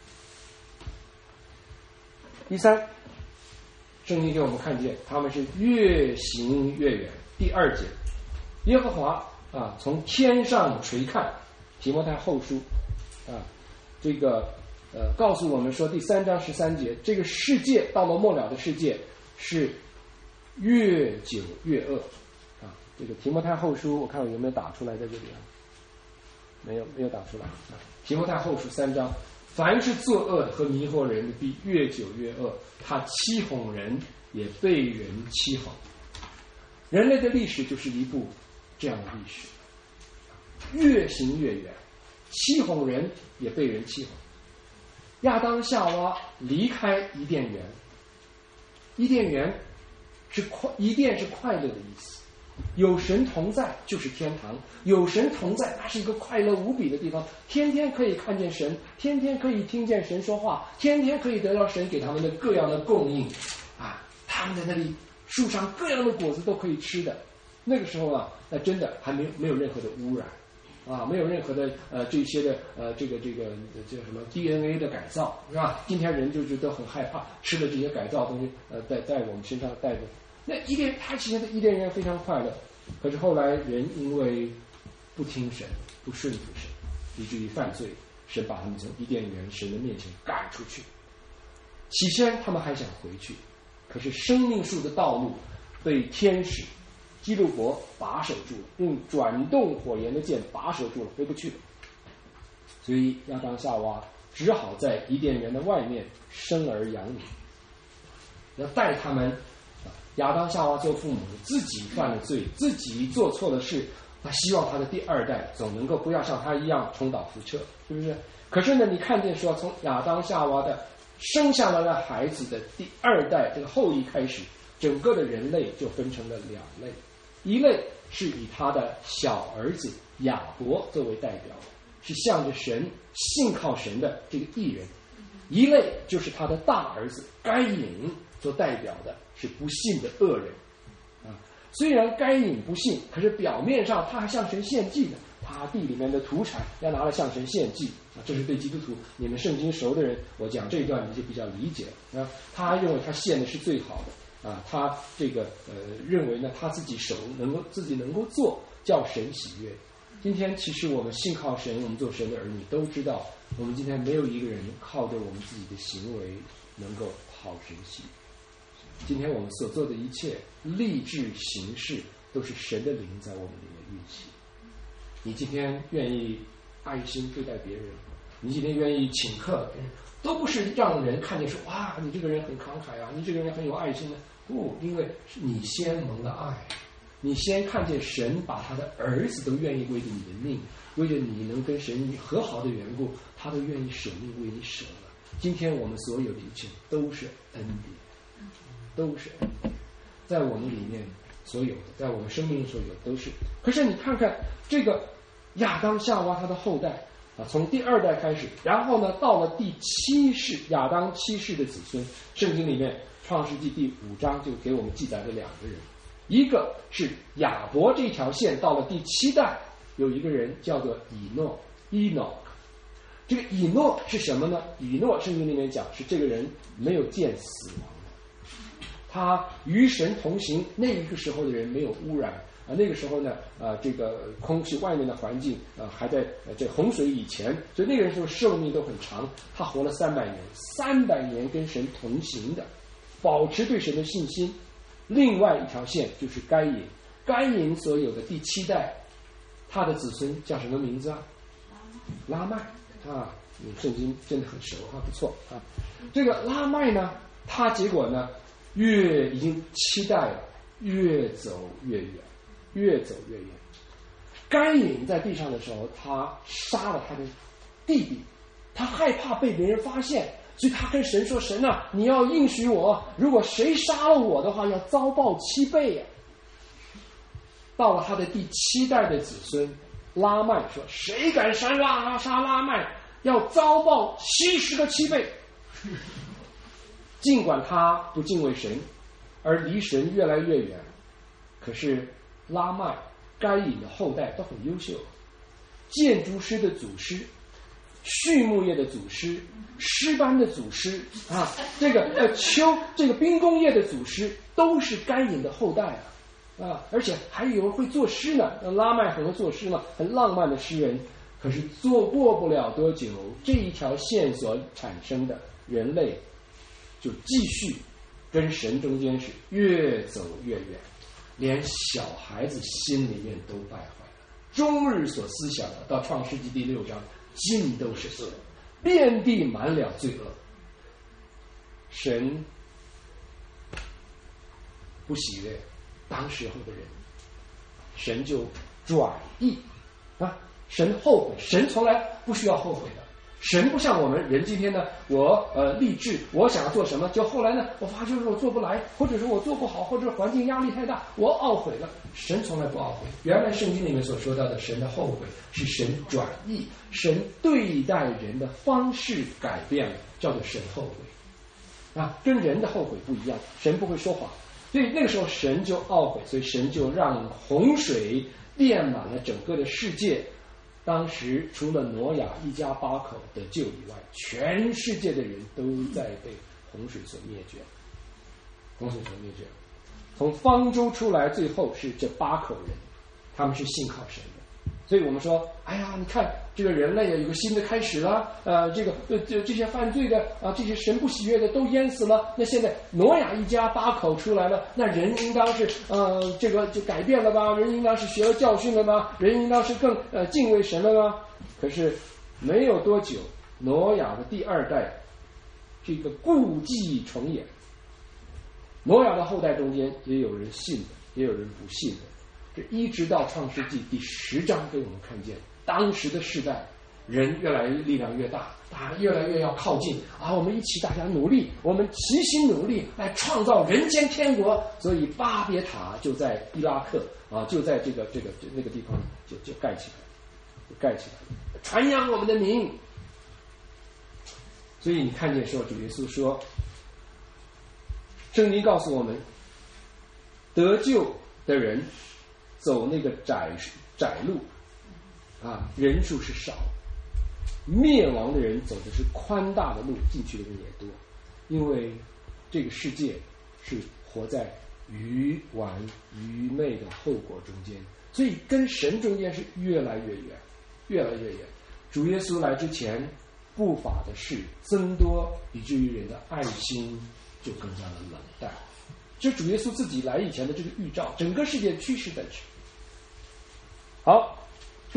第3，圣经给我们看见他们是越行越远。第2节，耶和华从天上垂看，提摩太后书这个告诉我们说，第3章13节，这个世界到了末了的世界是越久越恶啊。这个提摩太后书，我看我有没有打出来在这里啊？没有打出来啊。提摩太后书3章，凡是作恶和迷惑人的，必越久越恶。他欺哄人，也被人欺哄。人类的历史就是一部这样的历史，越行越远，欺哄人也被人欺哄。亚当夏娃离开伊甸园，伊甸园伊甸是快乐的意思，有神同在就是天堂，有神同在那是一个快乐无比的地方，天天可以看见神，天天可以听见神说话，天天可以得到神给他们的各样的供应啊，他们在那里树上各样的果子都可以吃的。那个时候啊，那真的还没有任何的污染啊，没有任何的这些的这个叫什么 DNA 的改造，是吧？今天人就是都很害怕吃了这些改造的东西在我们身上带着。那他其实的伊甸园非常快乐，可是后来人因为不听神，不顺服神，以至于犯罪，神把他们从伊甸园神的面前赶出去。起先他们还想回去，可是生命树的道路被天使基路伯把守住了，用转动火焰的剑把守住了，回不去了。所以亚当夏娃只好在伊甸园的外面生儿养女，要带他们。亚当夏娃做父母，自己犯了罪，自己做错了事，他希望他的第二代总能够不要像他一样重蹈覆辙，是不是？可是呢，你看见说从亚当夏娃的生下来的孩子的第二代这个后裔开始，整个的人类就分成了两类，一类是以他的小儿子亚伯作为代表，是向着神信靠神的这个义人；一类就是他的大儿子该隐所代表的是不信的恶人啊。虽然该隐不信，可是表面上他还向神献祭的，他地里面的土产要拿来向神献祭啊。这是对基督徒你们圣经熟的人，我讲这一段你就比较理解啊。他认为他献的是最好的啊，他这个认为呢他自己能够做叫神喜悦。今天其实我们信靠神，我们做神的儿女都知道，我们今天没有一个人靠着我们自己的行为能够讨神喜悦。今天我们所做的一切立志行事，都是神的灵在我们里面运行。你今天愿意爱心对待别人，你今天愿意请客，都不是让人看见说哇，你这个人很慷慨啊，你这个人很有爱心的。不，因为是你先蒙了爱，你先看见神把他的儿子都愿意为着你的命，为着你能跟神和好的缘故，他都愿意舍命为你舍了。今天我们所有的一切都是恩典，都是恩典，在我们里面所有的，在我们生命所有的都是。可是你看看这个亚当夏娃他的后代啊，从第二代开始，然后呢到了第7世亚当7世的子孙，圣经里面创世纪第5章就给我们记载了2个人，一个是亚伯这条线到了第7代，有一个人叫做以诺 Enoch。这个以诺是什么呢？以诺圣经里面讲是这个人没有见死亡的，他与神同行。那一个时候的人没有污染啊，那个时候呢这个空气外面的环境还在这洪水以前，所以那个人说寿命都很长，他活了300年跟神同行的，保持对神的信心。另外一条线就是该隐所有的第7代，他的子孙叫什么名字啊？拉麦啊，圣经真的很熟啊，不错啊。这个拉麦呢，他结果呢已经7代了，越走越远。该隐在地上的时候，他杀了他的弟弟，他害怕被别人发现，所以他跟神说：神啊，你要应许我，如果谁杀了我的话，要遭报7倍啊。到了他的第7代的子孙拉麦说：谁敢杀拉麦，要遭报70个7倍。尽管他不敬畏神，而离神越来越远，可是拉麦该隐的后代都很优秀，建筑师的祖师，畜牧业的祖师，诗班的祖师啊，这个兵工业的祖师都是该隐的后代啊，而且还有人会作诗呢。拉麦很会作诗嘛，很浪漫的诗人。可是过不了多久，这一条线所产生的人类就继续跟神中间是越走越远，连小孩子心里面都败坏了，终日所思想的，到创世纪第6章，尽都是恶，遍地满了罪恶。神不喜悦当时候的人，神就转意啊，神后悔，神从来不需要后悔的。神不像我们人今天呢，我立志，我想要做什么，就后来呢，我发觉我做不来，或者是我做不好，或者环境压力太大，我懊悔了。神从来不懊悔。原来圣经里面所说到的神的后悔，是神转意，神对待人的方式改变了，叫做神后悔啊，跟人的后悔不一样。神不会说谎，所以那个时候神就懊悔，所以神就让洪水遍满了整个的世界。当时除了挪亚一家8口得救以外，全世界的人都在被洪水所灭绝。洪水所灭绝，从方舟出来，最后是这8口人，他们是信靠神的。所以我们说，哎呀，你看这个人类有一个新的开始了，这些犯罪的啊，这些神不喜悦的都淹死了。那现在挪亚一家8口出来了，那人应当是这个就改变了吧？人应当是学了教训了吧？人应当是更敬畏神了吧？可是没有多久，挪亚的第2代这个故伎重演。挪亚的后代中间也有人信的，也有人不信的。这一直到创世纪第10章给我们看见，当时的世代人越来越力量越大，大家越来越要靠近啊！我们一起大家努力，我们齐心努力来创造人间天国。所以巴别塔就在伊拉克啊，就在那个地方就盖起来，传扬我们的名。所以你看见说，主耶稣说，圣经告诉我们，得救的人走那个窄路啊，人数是少；灭亡的人走的是宽大的路，进去的人也多。因为这个世界是活在愚顽愚昧的后果中间，所以跟神中间是越来越远，越来越远。主耶稣来之前，不法的事增多，以至于人的爱心就更加的冷淡。这主耶稣自己来以前的这个预兆，整个世界趋势在此。好，第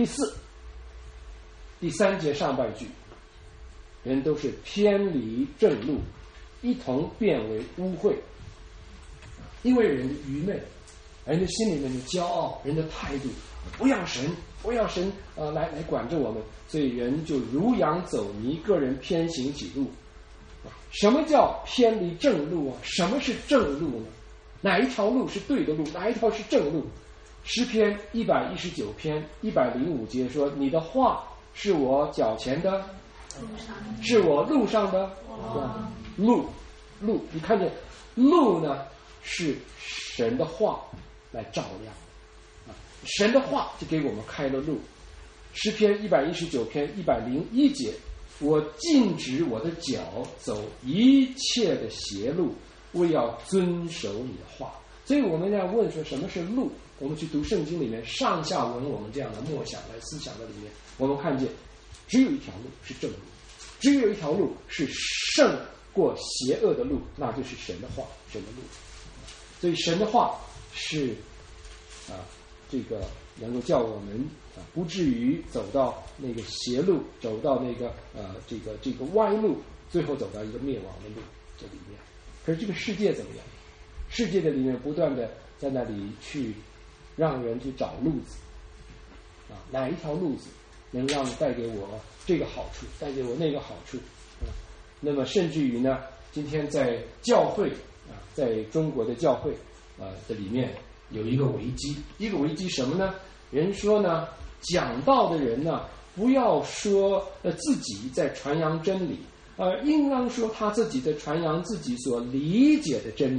3节上半句，人都是偏离正路，一同变为污秽。因为人的愚昧，人的心里面的骄傲，人的态度，不要神来管着我们，所以人就如羊走迷，个人偏行己路。什么叫偏离正路啊？什么是正路呢？哪一条路是对的路？哪一条是正路？诗篇119篇105节说：“你的话是我脚前的，是我路上的路。你看见路呢，是神的话来照亮啊，神的话就给我们开了路。诗篇119篇101节：“我禁止我的脚走一切的邪路，为要遵守你的话。”所以我们要问说，什么是路？我们去读圣经里面上下文，我们这样的默想来思想的里面，我们看见只有一条路是正路，只有一条路是胜过邪恶的路，那就是神的话，神的路。所以神的话是这个能够叫我们不至于走到那个邪路，走到那个这个歪路，最后走到一个灭亡的路这里面。可是这个世界怎么样？世界的里面不断的在那里去让人去找路子哪一条路子能让带给我这个好处，带给我那个好处那么甚至于呢，今天在教会在中国的教会的里面有一个危机什么呢？人说呢，讲道的人呢，不要说自己在传扬真理，应当说他自己在传扬自己所理解的真理。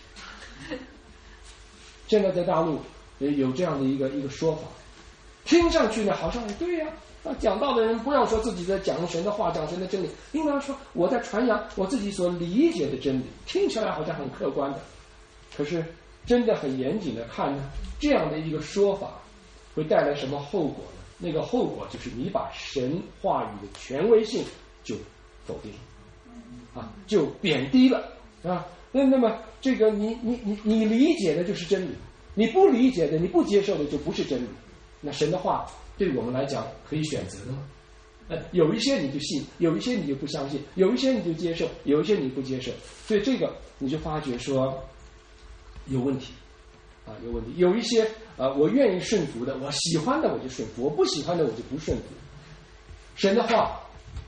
现在在大陆有这样的一个说法，听上去呢好像对呀，讲道的人不要说自己在讲神的话，讲神的真理，应当说我在传扬我自己所理解的真理，听起来好像很客观的。可是真的很严谨的看呢，这样的一个说法会带来什么后果呢？那个后果就是你把神话语的权威性就否定就贬低了那么这个你理解的就是真理，你不理解的、你不接受的就不是真理。那神的话对我们来讲可以选择的吗？有一些你就信，有一些你就不相信，有一些你就接受，有一些你不接受。所以这个你就发觉说有问题啊，有问题。有一些我愿意顺服的，我喜欢的我就顺服，我不喜欢的我就不顺服。神的话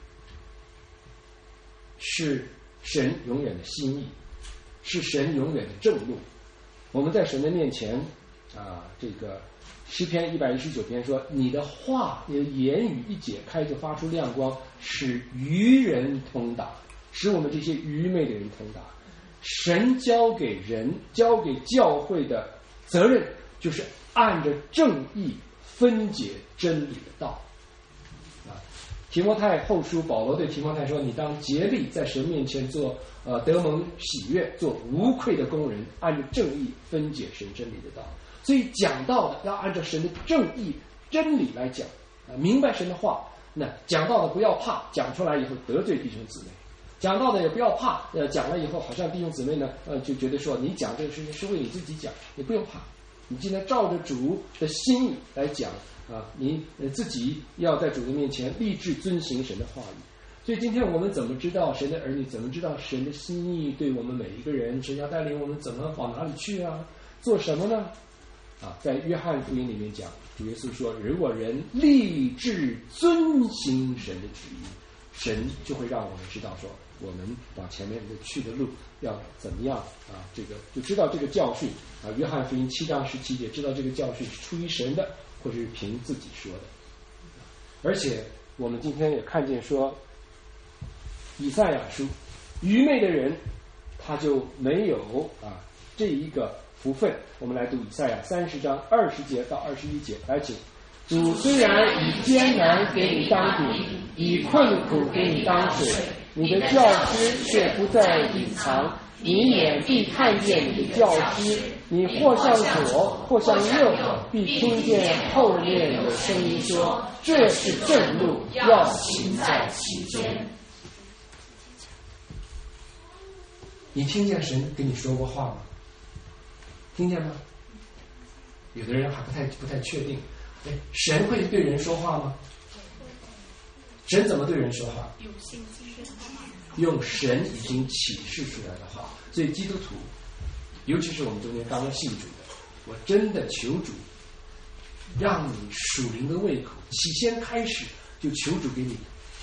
是神永远的心意，是神永远的正路。我们在神的面前这个诗篇119篇说，你的话，你的言语一解开，就发出亮光，使愚人通达，使我们这些愚昧的人通达。神交给人、交给教会的责任，就是按着正义分解真理的道。提摩太后书，保罗对提摩太说，你当竭力在神面前做得蒙喜悦，做无愧的工人，按着正义分解神真理的道。所以讲道的要按照神的正义真理来讲，明白神的话。那讲道的不要怕，讲出来以后得罪弟兄姊妹；讲道的也不要怕，讲了以后好像弟兄姊妹呢就觉得说你讲这个事情是为你自己讲，你不用怕，你既然照着主的心意来讲你自己要在主的面前立志遵行神的话语。所以今天我们怎么知道神的儿女，怎么知道神的心意对我们每一个人，神要带领我们怎么往哪里去啊，做什么呢？在约翰福音里面讲，主耶稣说，如果人立志遵行神的旨意，神就会让我们知道说我们往前面的去的路要怎么样这个就知道这个教训约翰福音7章17节，知道这个教训是出于神的，或者是凭自己说的。而且我们今天也看见说，以赛亚书，愚昧的人他就没有这一个福分。我们来读以赛亚30章20节到21节，来请。主虽然以艰难给你当饼，以困苦给你当水，你的教师却不再隐藏，你眼必看见你的教师，你或向左或向右，必听见后面有声音说，这是正路，要行在其间。你听见神跟你说过话吗？听见吗？有的人还不太确定，神会对人说话吗？神怎么对人说话？用神已经启示出来的话。所以基督徒，尤其是我们中间刚刚信主的，我真的求主让你属灵的胃口，起先开始就求主给你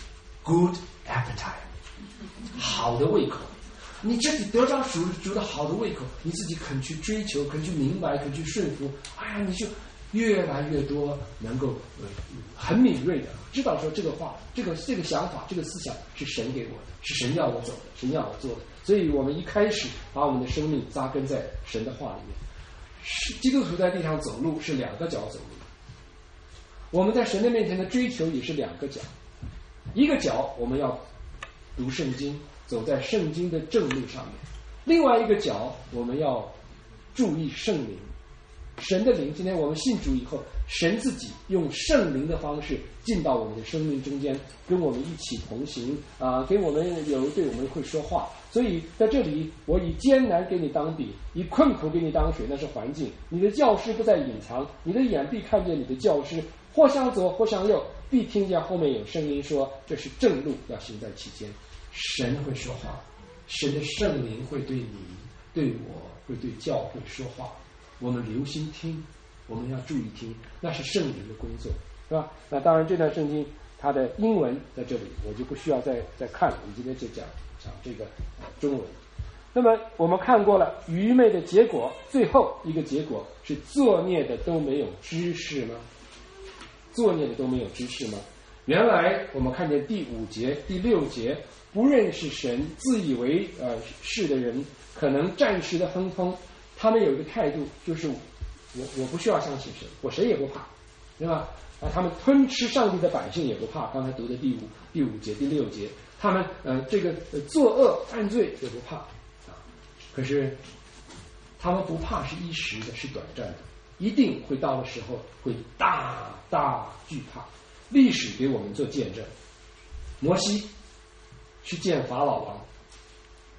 good appetite， 好的胃口。你自己得着主的好的胃口，你自己肯去追求，肯去明白，肯去顺服，你就越来越多能够很敏锐的知道说这个话，这个想法，这个思想是神给我的，是神要我走的，神要我做的。所以我们一开始把我们的生命扎根在神的话里面。基督徒在地上走路是2个脚走路，我们在神的面前的追求也是2个脚。一个脚我们要读圣经，走在圣经的正路上面，另外一个脚我们要注意圣灵，神的灵。今天我们信主以后，神自己用圣灵的方式进到我们的生命中间，跟我们一起同行给我们对我们会说话。所以在这里，我以艰难给你当饼，以困苦给你当水，那是环境。你的教师不再隐藏，你的眼必看见你的教师，或向左或向右，必听见后面有声音说，这是正路，要行在其间。神会说话，神的圣灵会对你、对我、会对教会说话。我们留心听，我们要注意听，那是圣灵的工作，是吧？那当然，这段圣经它的英文在这里，我就不需要再看了。我们今天就讲这个中文。那么我们看过了愚昧的结果，最后一个结果是作孽的都没有知识吗？作孽的都没有知识吗？原来我们看见第5节、第6节，不认识神、自以为是的人，可能暂时的亨通。他们有一个态度，就是我不需要相信神，我谁也不怕，对吧？他们吞吃上帝的百姓也不怕。刚才读的第5节、第6节，他们这个作恶犯罪也不怕可是他们不怕是一时的，是短暂的，一定会到的时候会大大惧怕。历史给我们做见证，摩西去见法老王，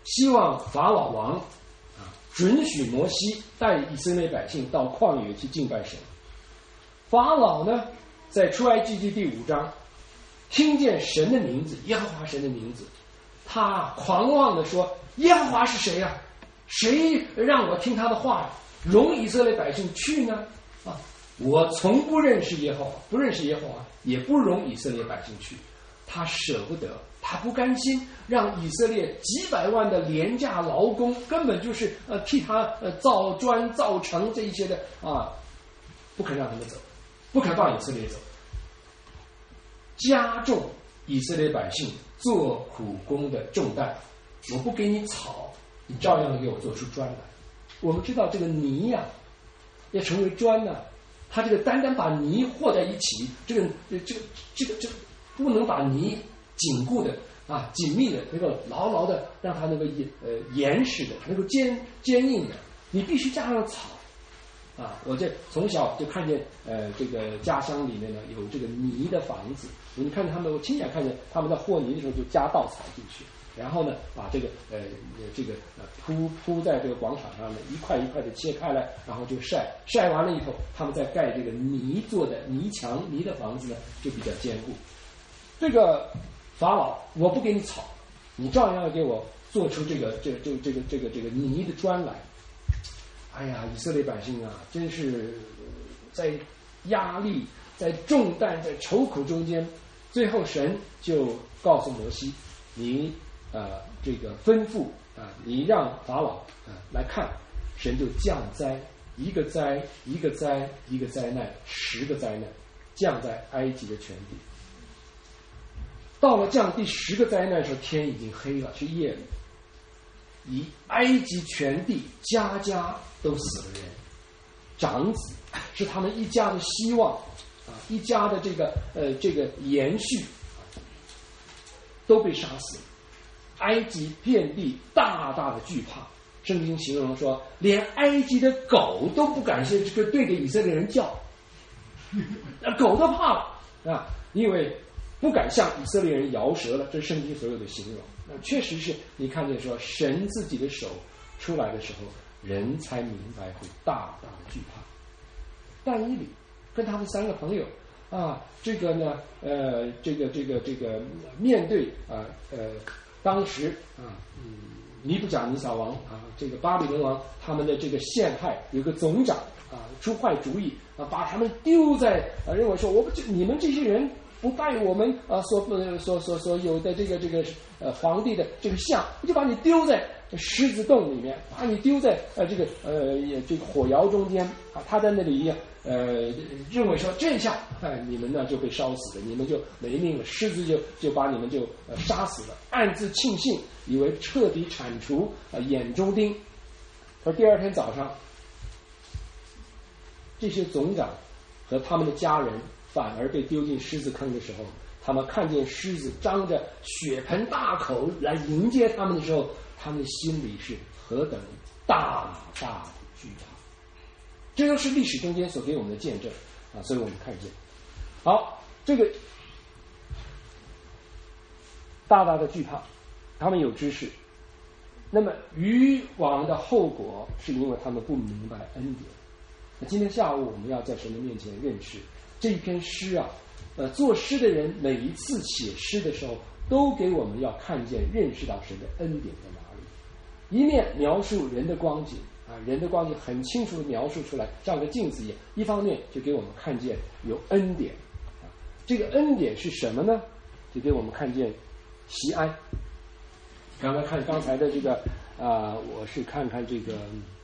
希望法老王准许摩西带以色列百姓到旷野去敬拜神。法老呢，在出埃及记第5章听见神的名字，耶和华神的名字，他狂妄地说：耶和华是谁啊？谁让我听他的话，容以色列百姓去呢？我从不认识耶和华，不认识耶和华，也不容以色列百姓去。他舍不得，他不甘心让以色列几百万的廉价劳工，根本就是替他造砖造城这一些的不肯让他们走，不肯放以色列走，加重以色列百姓做苦工的重担。我不给你草，你照样给我做出砖来。我们知道这个泥呀，要成为砖呢，它这个单单把泥和在一起，这个不能把泥紧固的紧密的，能够牢牢的让它能够严实的，能够坚硬的，你必须加上草。我这从小就看见这个家乡里面呢有这个泥的房子，你看见他们，我亲眼看见他们在和泥的时候就加稻草进去，然后呢把这个铺在这个广场上呢，一块一块的切开来，然后就晒完了以后，他们再盖这个泥做的泥墙泥的房子呢，就比较坚固。这个法老，我不给你草，你照样要给我做出这个泥的砖来。哎呀，以色列百姓啊，真是在压力、在重担、在愁苦中间，最后神就告诉摩西：你这个吩咐你让法老来看，神就降灾，一个灾一个灾一个灾难，10个灾难降在埃及的全地。到了降第10个灾难的时候，天已经黑了，是夜里。以埃及全地家家都死了人，长子是他们一家的希望一家的这个延续都被杀死了。埃及遍地大大的惧怕，圣经形容说，连埃及的狗都不敢对着以色列人叫，狗都怕了因为不敢向以色列人摇舌了，这是圣经所有的形容。那确实是你看见说，神自己的手出来的时候，人才明白会大大的惧怕。但以理跟他们3个朋友这个呢这个面对当时尼布甲尼撒王这个巴比伦王他们的这个陷害，有个总长出坏主意把他们丢在认为说你们这些人不拜我们所有的这个皇帝的这个像，就把你丢在狮子洞里面，把你丢在这个火窑中间他在那里认为说这下你们呢就被烧死了，你们就没命了，狮子就把你们就杀死了，暗自庆幸，以为彻底铲除眼中钉。而第2天早上，这些总长和他们的家人反而被丢进狮子坑的时候，他们看见狮子张着血盆大口来迎接他们的时候，他们的心里是何等大大的惧怕。这都是历史中间所给我们的见证所以我们看见好，这个大大的惧怕，他们有知识。那么渔网的后果是因为他们不明白恩典。那今天下午我们要在神的面前认识这一篇诗作诗的人每一次写诗的时候，都给我们要看见认识到神的恩典在哪里。一面描述人的光景人的光景很清楚的描述出来，像个镜子一样；一方面就给我们看见有恩典这个恩典是什么呢？就给我们看见锡安。刚才的这个我是看这个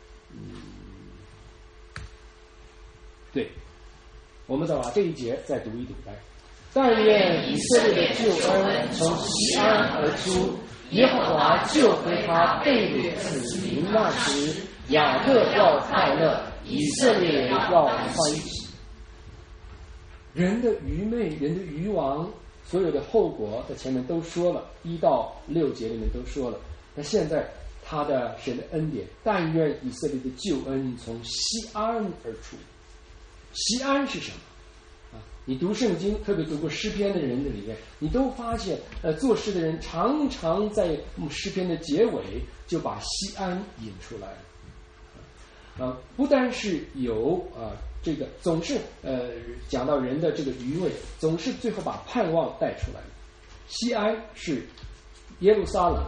对，我们再把这一节再读一读来。但愿以色列的救恩从锡安而出，耶和华救回他被掳子民那时，雅各要快乐，以色列要欢喜。人的愚昧，人的愚妄，所有的后果在前面都说了，1到6节里面都说了。那现在他的神的恩典，但愿以色列的救恩从锡安而出。锡安是什么你读圣经，特别读过诗篇的人的里面，你都发现，作诗的人常常在诗篇的结尾就把西安引出来了。不单是有这个总是讲到人的这个愚昧，总是最后把盼望带出来。西安是耶路撒冷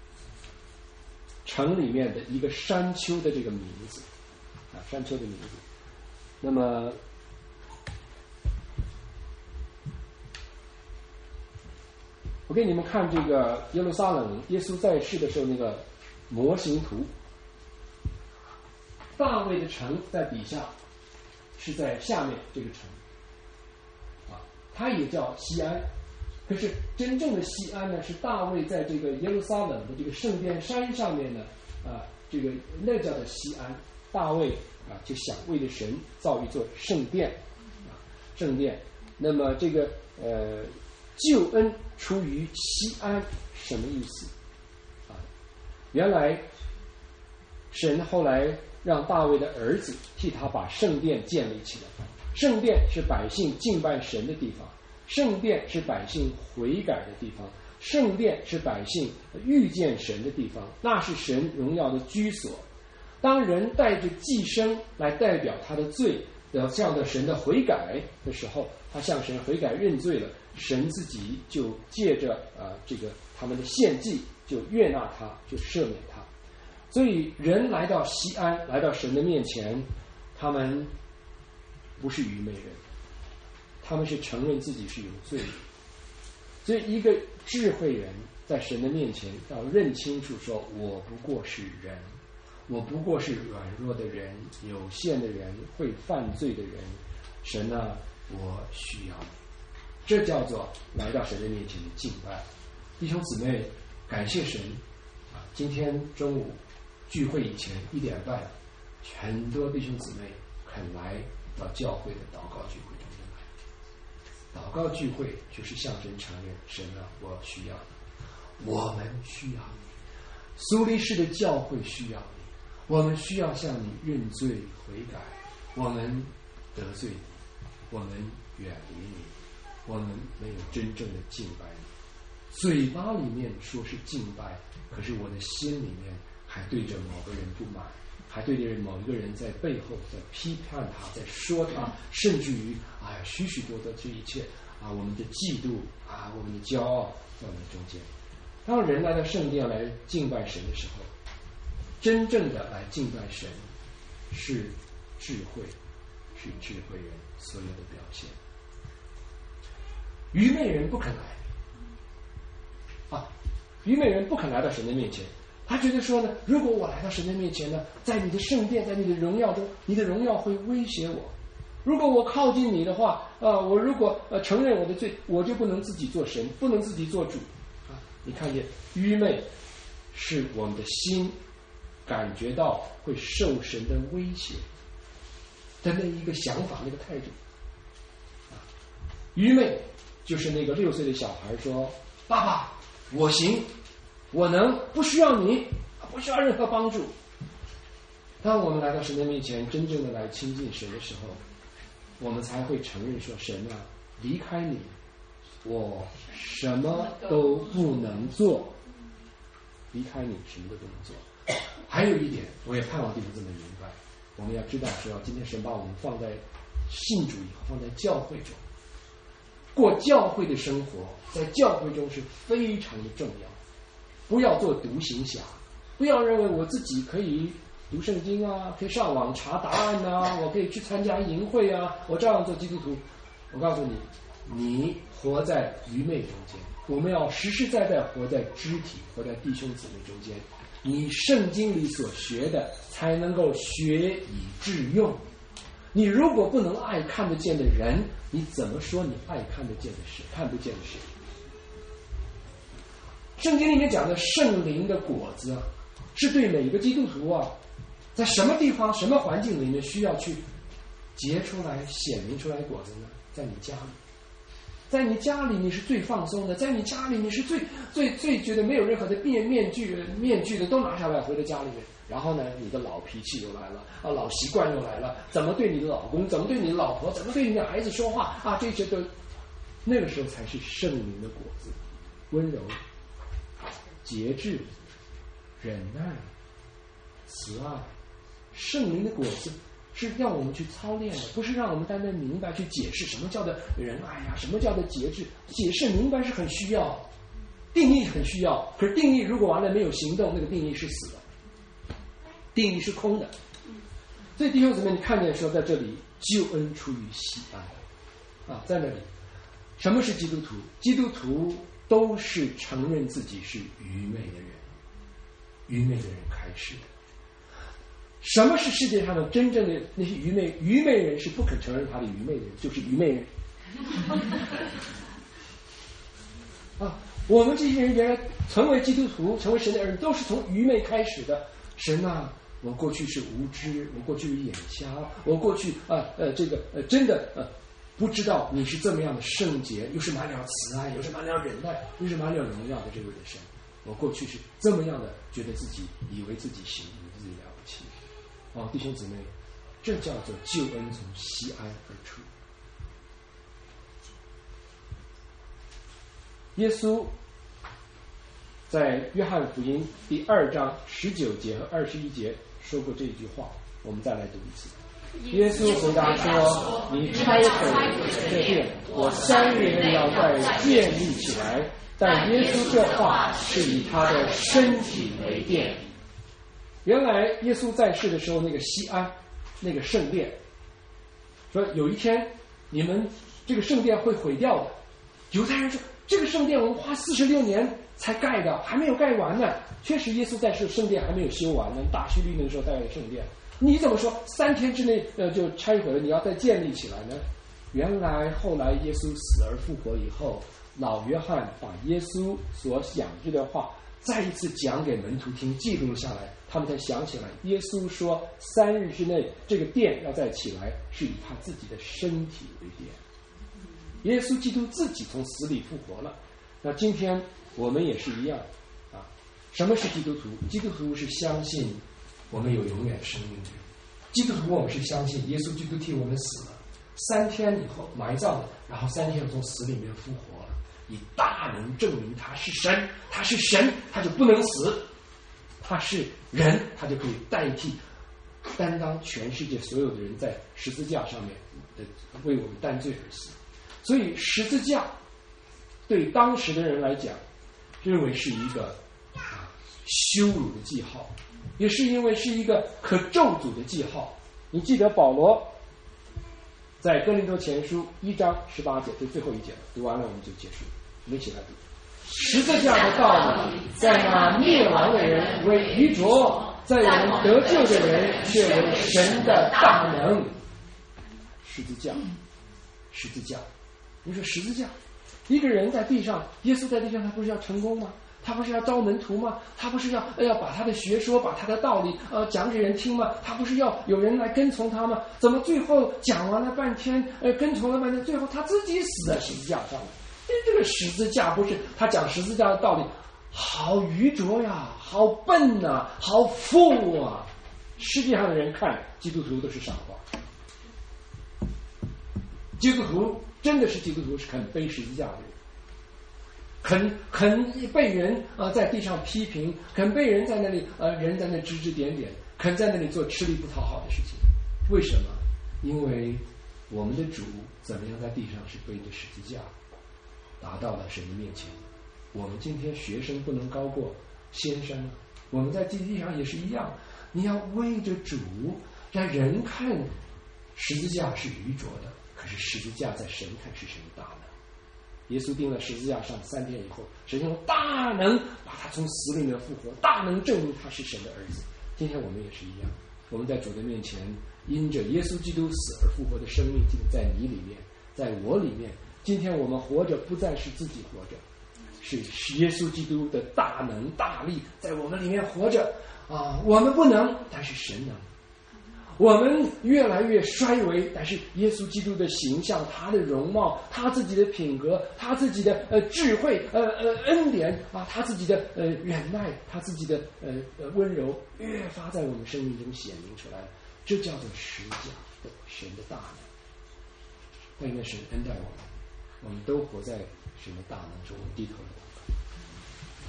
城里面的一个山丘的这个名字山丘的名字。那么我给你们看这个耶路撒冷耶稣在世的时候那个模型图。大卫的城在底下，是在下面这个城它也叫西安。可是真正的西安呢，是大卫在这个耶路撒冷的这个圣殿山上面呢这个那叫做西安。大卫就想为了神造一座圣殿圣殿。那么这个救恩出于西安什么意思原来神后来让大卫的儿子替他把圣殿建立起来。圣殿是百姓敬拜神的地方，圣殿是百姓悔改的地方，圣殿是百姓遇见神的地方，那是神荣耀的居所。当人带着祭牲来代表他的罪，向着神的悔改的时候，他向神悔改认罪了，神自己就借着这个他们的献祭就悦纳他，就赦免他。所以人来到西安，来到神的面前，他们不是愚昧人，他们是承认自己是有罪的。所以一个智慧人在神的面前要认清楚说，我不过是人，我不过是软弱的人，有限的人，会犯罪的人。神啊，我需要你。这叫做来到神的面前的敬拜。弟兄姊妹，感谢神今天中午聚会以前1点半，很多弟兄姊妹肯来到教会的祷告聚会中间来。祷告聚会就是向神承认，神啊，我需要你，我们需要你，苏黎世的教会需要你，我们需要向你认罪悔改，我们得罪你，我们远离你，我们没有真正的敬拜你。嘴巴里面说是敬拜，可是我的心里面还对着某个人不满，还对着某一个人在背后在批判他，在说他，甚至于许许多多这一切我们的嫉妒我们的骄傲在我们中间。当人来到圣殿来敬拜神的时候，真正的来敬拜神是智慧，是智慧人所有的表现。愚昧人不肯来愚昧人不肯来到神的面前。他觉得说呢，如果我来到神的面前呢，在你的圣殿，在你的荣耀中，你的荣耀会威胁我。如果我靠近你的话我如果承认我的罪，我就不能自己做神，不能自己做主你看见愚昧是我们的心感觉到会受神的威胁的那一个想法，那个态度愚昧就是那个6岁的小孩说，爸爸我行，我能，不需要你，不需要任何帮助。当我们来到神的面前，真正的来亲近神的时候，我们才会承认说，神啊，离开你我什么都不能做，离开你什么都不能做。还有一点，我也盼望弟兄姊妹明白，我们要知道说，今天神把我们放在信主以后，放在教会中，过教会的生活，在教会中是非常的重要。不要做独行侠，不要认为我自己可以读圣经可以上网查答案我可以去参加营会我照样做基督徒。我告诉你，你活在愚昧中间。我们要实实在在活在肢体，活在弟兄姊妹中间。你圣经里所学的才能够学以致用。你如果不能爱看得见的人，你怎么说你爱看得见的事，看不见的事？圣经里面讲的圣灵的果子是对每个基督徒在什么地方什么环境里面需要去结出来显明出来果子呢？在你家里， 在你家里你是最放松的，在你家里你是最觉得没有任何的面具的都拿下来回到家里面。然后呢，你的老脾气又来了啊，老习惯又来了，怎么对你的老公，怎么对你的老婆，怎么对你的孩子说话啊，这些都，那个时候才是圣灵的果子，温柔、节制、忍耐、慈爱。圣灵的果子是让我们去操练的，不是让我们单单明白去解释什么叫的仁爱呀，什么叫的节制。解释明白是很需要，定义很需要，可是定义如果完了没有行动，那个定义是死的，定义是空的。所以弟兄姊妹，你看见说在这里救恩出于喜爱啊，在那里什么是基督徒？基督徒都是承认自己是愚昧的人，愚昧的人开始的。什么是世界上的真正的那些愚昧人？是不肯承认他的愚昧的人，就是愚昧人啊！我们这些人原来成为基督徒，成为神的儿女，都是从愚昧开始的。神啊，我过去是无知，我过去是眼瞎，我过去真的不知道你是这么样的圣洁，又是满了慈爱，又是满了忍耐，又是满了荣耀的这位的神。我过去是这么样的觉得自己以为自己行，以为自己了不起。哦，弟兄姊妹，这叫做救恩从西安而出。耶稣在约翰福音第2章19节和21节说过这句话，我们再来读一次。耶稣回答说：“你拆毁这殿，我3日内要再建立起来。”但耶稣这话是以他的身体为殿。原来耶稣在世的时候，那个西安，那个圣殿，说有一天你们这个圣殿会毁掉的。犹太人说，这个圣殿我们花46年才盖的，还没有盖完呢。确实耶稣在世，圣殿还没有修完呢，大希律那个时候盖的圣殿。你怎么说3天之内就拆毁了，你要再建立起来呢？原来后来耶稣死而复活以后，老约翰把耶稣所讲这段话再一次讲给门徒听，记录下来，他们才想起来，耶稣说3日之内这个殿要再起来，是以他自己的身体为殿。耶稣基督自己从死里复活了。那今天我们也是一样啊。什么是基督徒？基督徒是相信我们有永远生命的人。基督徒我们是相信耶稣基督替我们死了，3天以后埋葬了，然后3天从死里面复活了，以大能证明他是神，他是神，他就不能死，他是人，他就可以代替担当全世界所有的人在十字架上面为我们担罪而死。所以十字架对当时的人来讲，认为是一个羞辱的记号，也是因为是一个可咒诅的记号。你记得保罗在哥林多前书1章18节，这最后一节了，读完了我们就结束。我们一起来读：十字架的道理，在那灭亡的人为愚拙，在我们得救的人却为神的大能。十字架，十字架，你说十字架，一个人在地上，耶稣在地上，他不是要成功吗？他不是要招门徒吗？他不是要把他的学说，把他的道理讲给人听吗？他不是要有人来跟从他吗？怎么最后讲完了半天，跟从了半天，最后他自己死在十字架上了？因为这个十字架不是他讲十字架的道理，好愚拙呀，好笨呐，好富啊！世界上的人看基督徒都是傻瓜。基督徒真的是基督徒，是肯背十字架的人，肯被人在地上批评，肯被人在那里人在那指指点点，肯在那里做吃力不讨好的事情。为什么？因为我们的主怎么样在地上是背着十字架达到了神的面前。我们今天学生不能高过先生啊，我们在地上也是一样，你要为着主，让人看十字架是愚拙的，可是十字架在神看是神的大能。耶稣钉了十字架上3天以后，神用大能把他从死里面复活，大能证明他是神的儿子。今天我们也是一样，我们在主的面前，因着耶稣基督死而复活的生命就在你里面，在我里面。今天我们活着不再是自己活着，是耶稣基督的大能大力在我们里面活着啊！我们不能，但是神能。 我们越来越衰微，但是耶稣基督的形象，他的容貌，他自己的品格，他自己的智慧恩典啊，他自己的忍耐，他自己的温柔，越发在我们生命中显明出来。这叫做实价的神的大能。但愿神恩待我们，我们都活在神的大能中，低头的祷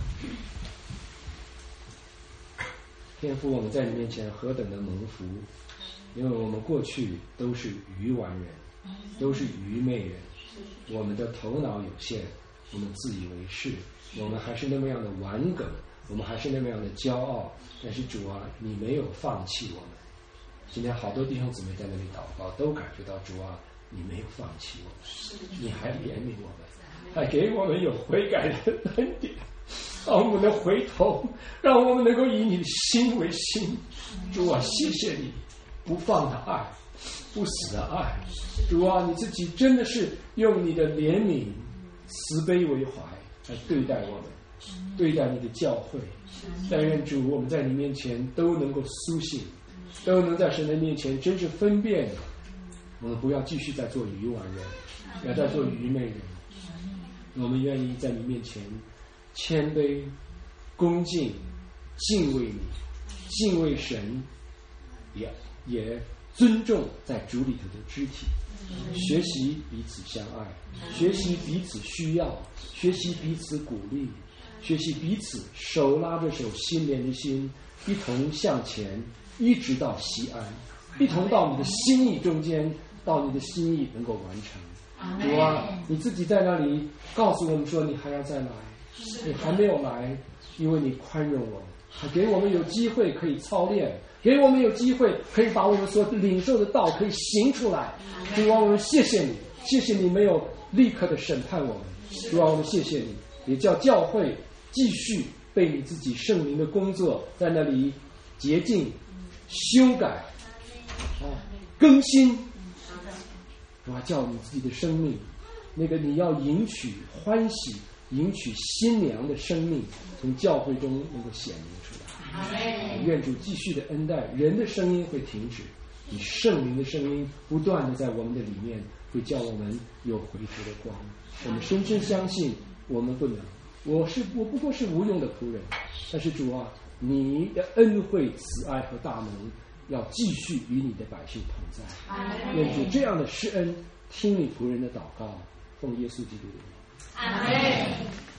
告。天父，我们在你面前何等的蒙福，因为我们过去都是愚顽人，都是愚昧人，我们的头脑有限，我们自以为是，我们还是那么样的顽梗，我们还是那么样的骄傲。但是主啊，你没有放弃我们。今天好多弟兄姊妹在那里祷告，都感觉到主啊，你没有放弃我们，你还怜悯我们，还给我们有悔改的恩典，让我们能回头，让我们能够以你的心为心。主啊，谢谢你不放的爱，不死的爱。主啊，你自己真的是用你的怜悯慈悲为怀来对待我们，对待你的教会。但愿主，我们在你面前都能够苏醒，都能在神的面前真是分辨，我们不要继续再做愚顽人，不要再做愚昧人。我们愿意在你面前谦卑、恭敬、敬畏你，敬畏神，也尊重在主里头的肢体，学习彼此相爱，学习彼此需要，学习彼此鼓励，学习彼此手拉着手，心连着心，一同向前，一直到西安，一同到你的心意中间，到你的心意能够完成。主啊，你自己在那里告诉我们说，你还要再来，你还没有来，因为你宽容我们，还给我们有机会可以操练，给我们有机会可以把我们所领受的道可以行出来。主啊，我们谢谢你，谢谢你没有立刻的审判我们。主啊，我们谢谢你，也叫教会继续被你自己圣灵的工作在那里洁净、修改、更新。主啊，叫你自己的生命，那个你要迎娶欢喜、迎娶新娘的生命，从教会中能够显明出来。愿主继续的恩待，人的声音会停止，你圣灵的声音不断的在我们的里面，会叫我们有回头的光。我们深深相信，我们不能，我不过是无用的仆人，但是主啊，你的恩惠、慈爱和大能要继续与你的百姓同在。愿主这样的施恩听你仆人的祷告，奉耶稣基督的名。阿门。